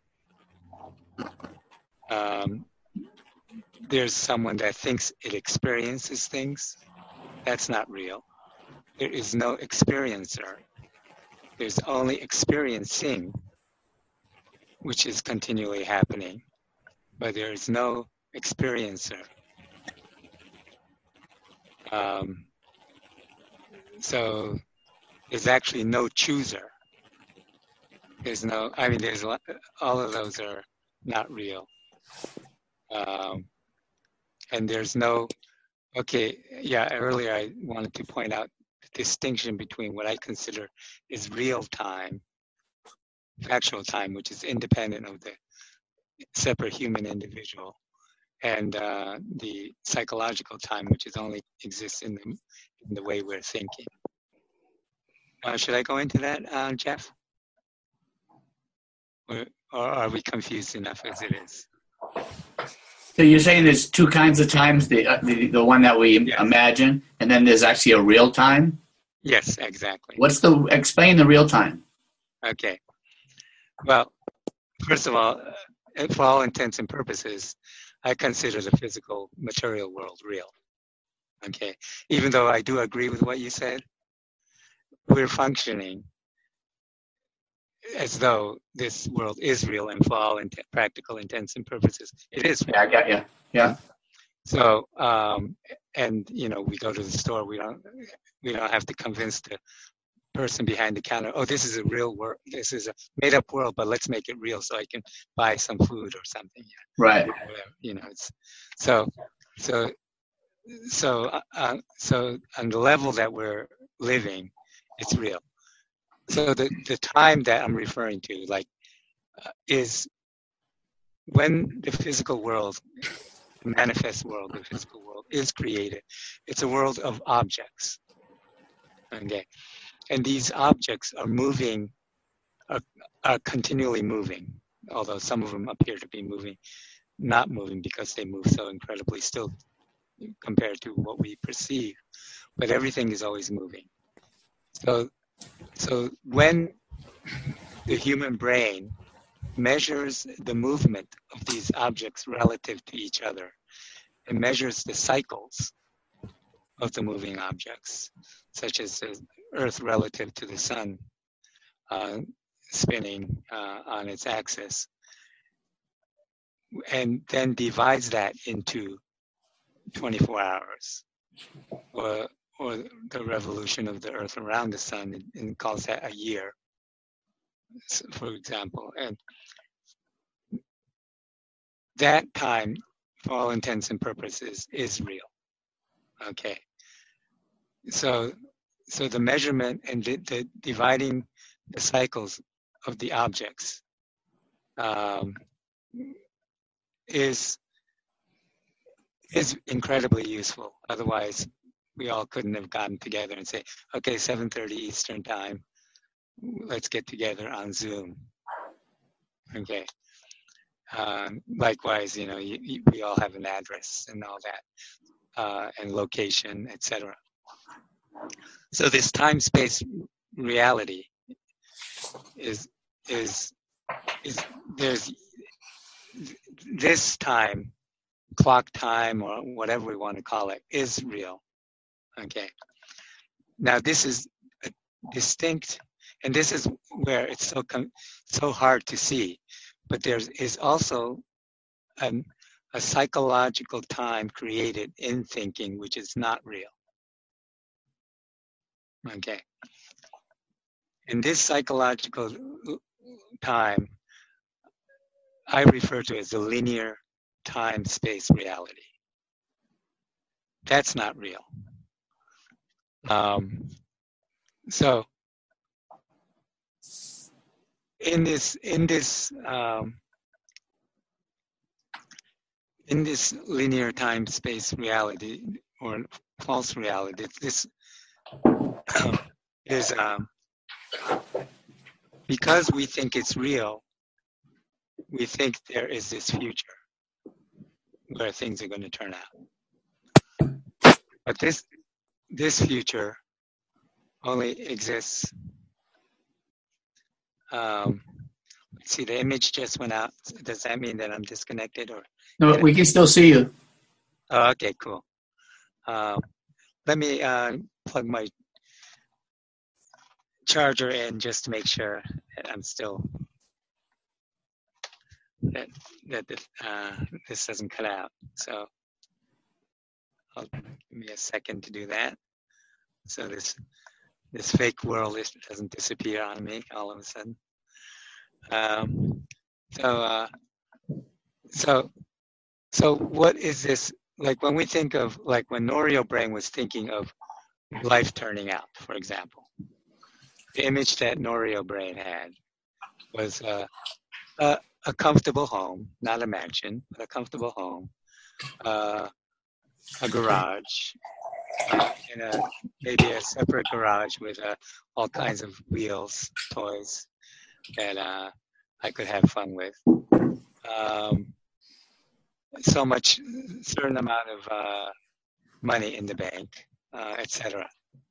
Um, there's someone that thinks it experiences things. That's not real. There is no experiencer. There's only experiencing, which is continually happening, but there is no experiencer. Um, so there's actually no chooser. There's no, I mean, there's all of those are not real. Um, and there's no, okay, yeah, earlier I wanted to point out the distinction between what I consider is real time, factual time, which is independent of the separate human individual, and uh, the psychological time, which is only exists in the, in the way we're thinking. Uh, should I go into that, uh, Jeff? Or, or are we confused enough as it is? So you're saying there's two kinds of times, the uh, the, the one that we Yes. imagine, and then there's actually a real time? Yes, exactly. What's the, explain the real time. Okay. Well, first of all, uh, for all intents and purposes, I consider the physical material world real. Okay. Even though I do agree with what you said, we're functioning as though this world is real, and for all int- practical intents and purposes, it is real. Yeah, I got you. Yeah. So, um, and you know, we go to the store. We don't, we don't have to convince the person behind the counter, oh, this is a real world. This is a made-up world, but let's make it real so I can buy some food or something. Yeah. Right. Whatever, you know, it's so, so, so, uh, so on the level that we're living, it's real. So the the time that I'm referring to, like, uh, is when the physical world, the manifest world, the physical world is created. It's a world of objects. Okay, and these objects are moving, are, are continually moving. Although some of them appear to be moving, not moving because they move so incredibly still compared to what we perceive. But everything is always moving. So, so when the human brain measures the movement of these objects relative to each other, it measures the cycles of the moving objects, such as the Earth relative to the sun uh, spinning uh, on its axis, and then divides that into twenty-four hours, or or the revolution of the Earth around the sun, and, and calls that a year, for example. And that time, for all intents and purposes, is real. Okay. So, so the measurement and the, the dividing the cycles of the objects um, is is incredibly useful. Otherwise, we all couldn't have gotten together and say, okay, seven thirty Eastern time, let's get together on Zoom. Okay. Um, likewise, you know, you, you, we all have an address and all that, uh, and location, et cetera. So this time-space reality is is is there's this time, clock time, or whatever we want to call it, is real. Okay. Now this is a distinct, and this is where it's so com- so hard to see, but there is also an, a psychological time created in thinking which is not real. Okay. And this psychological time I refer to as the linear time-space reality. That's not real. Um, so in this in this um, in this linear time-space reality or false reality, this is um, because we think it's real. We think there is this future where things are going to turn out. But this this future only exists. Um, let's see, the image just went out. Does that mean that I'm disconnected or? No, we can still see you. Oh, okay, cool. Uh, let me uh, plug my charger in just to make sure that I'm still that that this, uh, this doesn't cut out. So I'll, give me a second to do that. So this this fake world is, doesn't disappear on me all of a sudden. Um, so uh, so so what is this like when we think of like when Norio Brain was thinking of life turning out, for example, the image that Norio Brain had was uh, a a comfortable home, not a mansion, but a comfortable home, uh, a garage, uh, and a, maybe a separate garage with uh, all kinds of wheels, toys that uh, I could have fun with. Um, so much, certain amount of uh, money in the bank, uh, et cetera.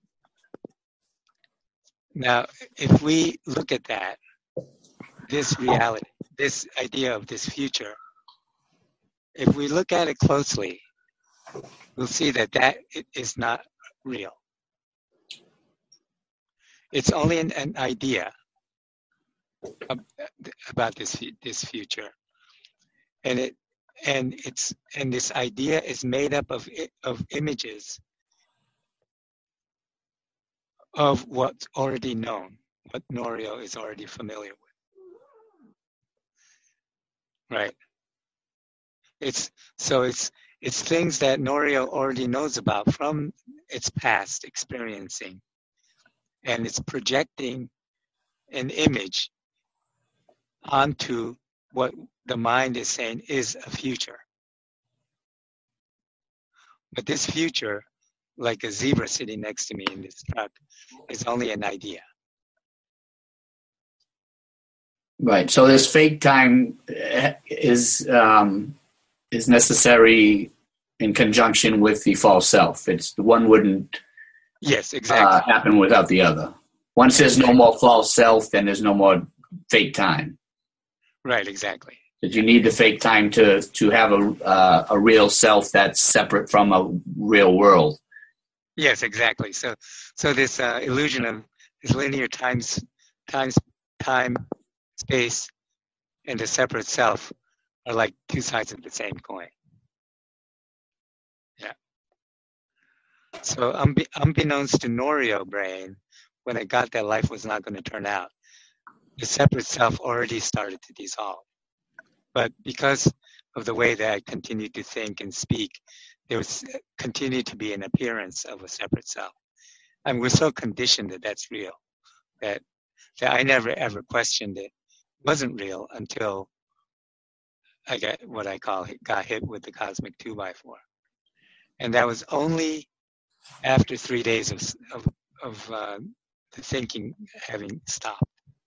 Now, if we look at that, this reality, this idea of this future, if we look at it closely, we'll see that that is not real. It's only an, an idea about this this future, and it and it's and this idea is made up of of images of what's already known, what Norio is already familiar with. Right. It's so it's it's things that Norio already knows about from its past experiencing, and it's projecting an image onto what the mind is saying is a future. But this future, like a zebra sitting next to me in this truck, is only an idea. Right. So this fake time is um, is necessary in conjunction with the false self. It's the one wouldn't yes exactly uh, happen without the other. Once there's no more false self, then there's no more fake time. Right. Exactly. That you need the fake time to to have a uh, a real self that's separate from a real world. Yes, exactly. So so this uh, illusion of this linear times times time space and the separate self are like two sides of the same coin. Yeah. So unbe- unbeknownst to Norio Brain, when it got that life was not going to turn out, the separate self already started to dissolve. But because of the way that I continued to think and speak, there was continued to be an appearance of a separate self. And we're so conditioned that that's real, that, that I never ever questioned it. It wasn't real until I got what I call got hit with the cosmic two by four. And that was only after three days of, of, of uh, the thinking having stopped.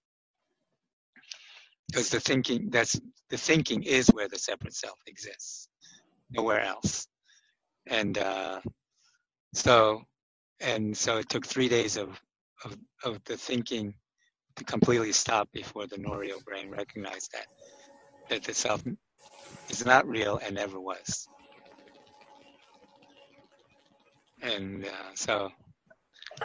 Because the thinking, that's the thinking is where the separate self exists, nowhere else. And uh, so, and so it took three days of, of of the thinking to completely stop before the Norio Brain recognized that that the self is not real and never was. And uh, so,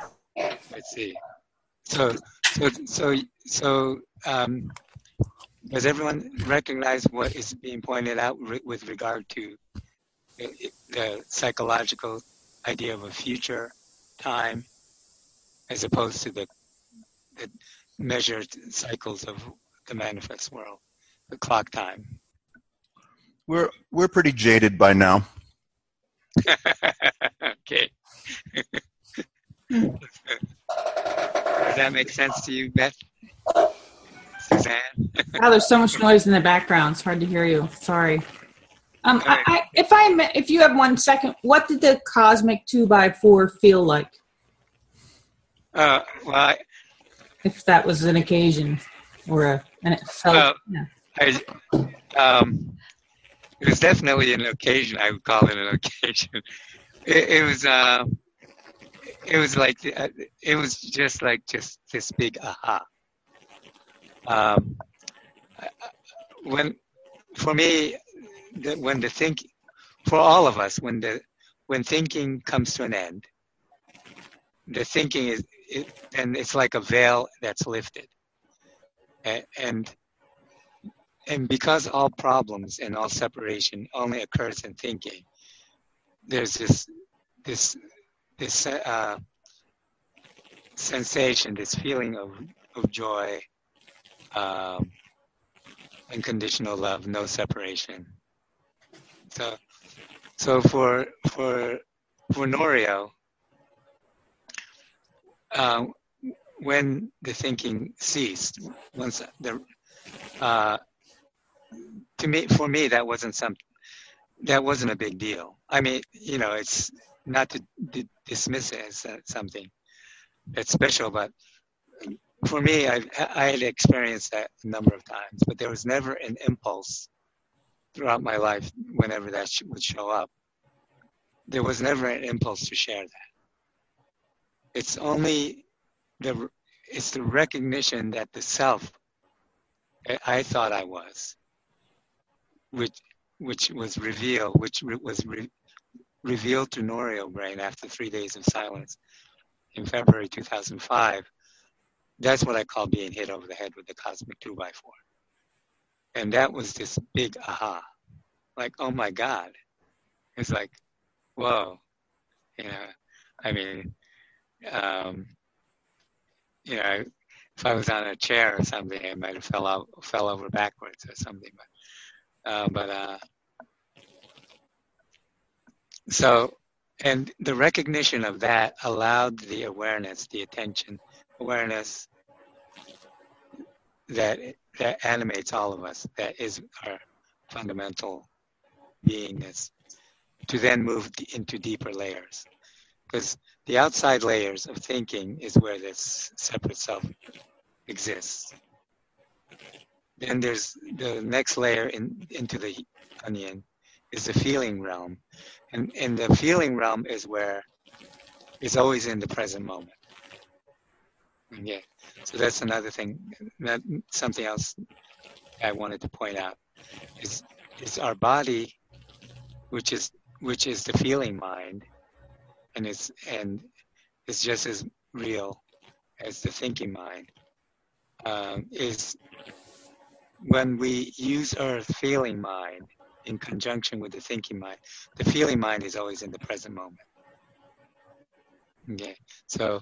let's see. So, so, so, so. Um, does everyone recognize what is being pointed out re- with regard to the, the psychological idea of a future time as opposed to the, the measured cycles of the manifest world, the clock time? We're we're pretty jaded by now. Okay. Does that make sense to you, Beth? Suzanne? Wow, there's so much noise in the background. It's hard to hear you. Sorry. Um, I, I, if I may- if you have one second, what did the cosmic two by four feel like? Uh, well, I, If that was an occasion or a and it felt. Well, yeah. I, um, it was definitely an occasion. I would call it an occasion. It, it was, uh, it was like, uh, it was just like just this big aha. Um, when, for me, the, when the think, for all of us, when the, when thinking comes to an end, the thinking is, it, and it's like a veil that's lifted, and, and and because all problems and all separation only occurs in thinking, there's this this this uh, sensation, this feeling of of joy, um, unconditional love, no separation. So so for for for Norio, uh, when the thinking ceased, once the uh, to me, for me, that wasn't some, that wasn't a big deal. I mean, you know, it's not to d- dismiss it as uh, something that's special, but for me, I I had experienced that a number of times, but there was never an impulse throughout my life whenever that sh- would show up. There was never an impulse to share that. It's only the it's the recognition that the self I, I thought I was, which which was revealed, which re, was re, revealed to Norio Brain after three days of silence in February two thousand five. That's what I call being hit over the head with the cosmic two by four. And that was this big aha. Like, oh my God. It's like, whoa. You know, I mean, um, you know, if I was on a chair or something, I might have fell out, fell over backwards or something. But, uh, but uh, so, and the recognition of that allowed the awareness, the attention, awareness that that animates all of us, that is our fundamental beingness, to then move into deeper layers. Because the outside layers of thinking is where this separate self exists. Then there's the next layer in, into the onion is the feeling realm. And, and the feeling realm is where it's always in the present moment. Yeah. So that's another thing, that, something else I wanted to point out is is our body, which is which is the feeling mind, and it's and it's just as real as the thinking mind. Um, is when we use our feeling mind in conjunction with the thinking mind, the feeling mind is always in the present moment. Okay, so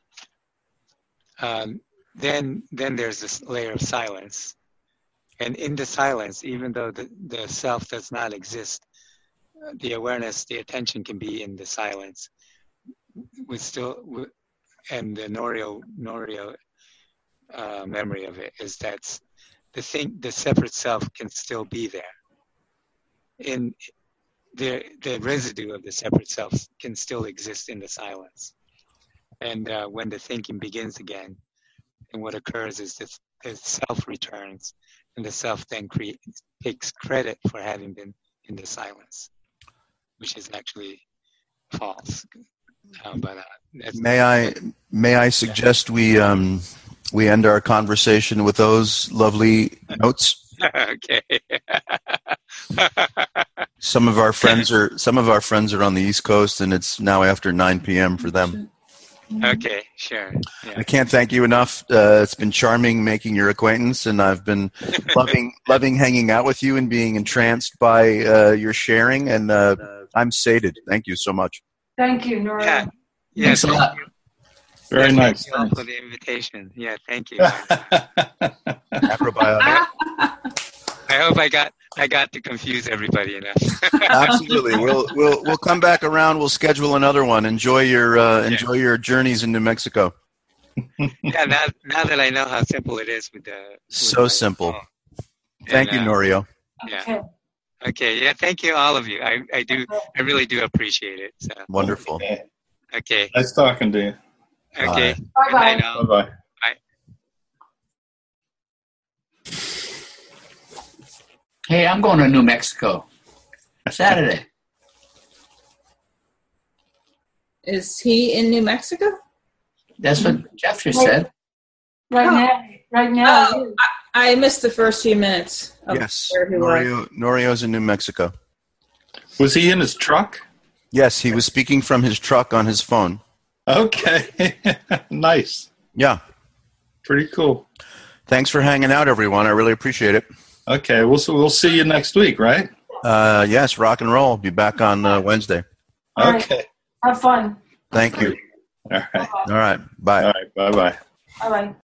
um, then then there's this layer of silence, and in the silence, even though the, the self does not exist, the awareness, the attention can be in the silence. With still, and the Norio Norio uh, memory of it is that the thing, the separate self, can still be there. In the the residue of the separate self can still exist in the silence. And uh, when the thinking begins again, and what occurs is that the self returns, and the self then creates, takes credit for having been in the silence, which is actually false. Uh, but uh, that's May I may I suggest we um, we end our conversation with those lovely notes? Okay. Some of our friends are some of our friends are on the East Coast, and it's now after nine p.m. for them. Okay, sure. Yeah. I can't thank you enough. Uh, it's been charming making your acquaintance, and I've been loving loving hanging out with you and being entranced by uh, your sharing. And uh, I'm sated. Thank you so much. Thank you, Nora. Yeah. Yeah, Thanks a thank lot. you. Very Yeah, nice. Thank you all Thanks. for the invitation. Yeah, thank you. Acrobiotic. I hope I got I got to confuse everybody enough. Absolutely. We'll we'll we'll come back around. We'll schedule another one. Enjoy your uh, enjoy your journeys in New Mexico. Yeah, now, now that I know how simple it is with the with So my simple. phone. Thank And, you, uh, Norio. Yeah. Okay. Okay. Yeah. Thank you, all of you. I, I do. I really do appreciate it. So. Wonderful. Okay. Okay. Nice talking to you. Okay. Bye Good night bye. now. Bye bye. Hey, I'm going to New Mexico Saturday. Is he in New Mexico? That's what Jeff just said. Right Oh. now, right now. Oh, I, I missed the first few minutes. Of Yes, where he was. Norio Norio's in New Mexico. Was he in his truck? Yes, he was speaking from his truck on his phone. Okay. Nice. Yeah. Pretty cool. Thanks for hanging out, everyone. I really appreciate it. Okay. We'll, so we'll see you next week, right? Uh, yes, rock and roll. Be back on uh, Wednesday. All right. Okay. Have fun. Thank you. All right. All right. Bye. All right. Bye bye. Bye bye.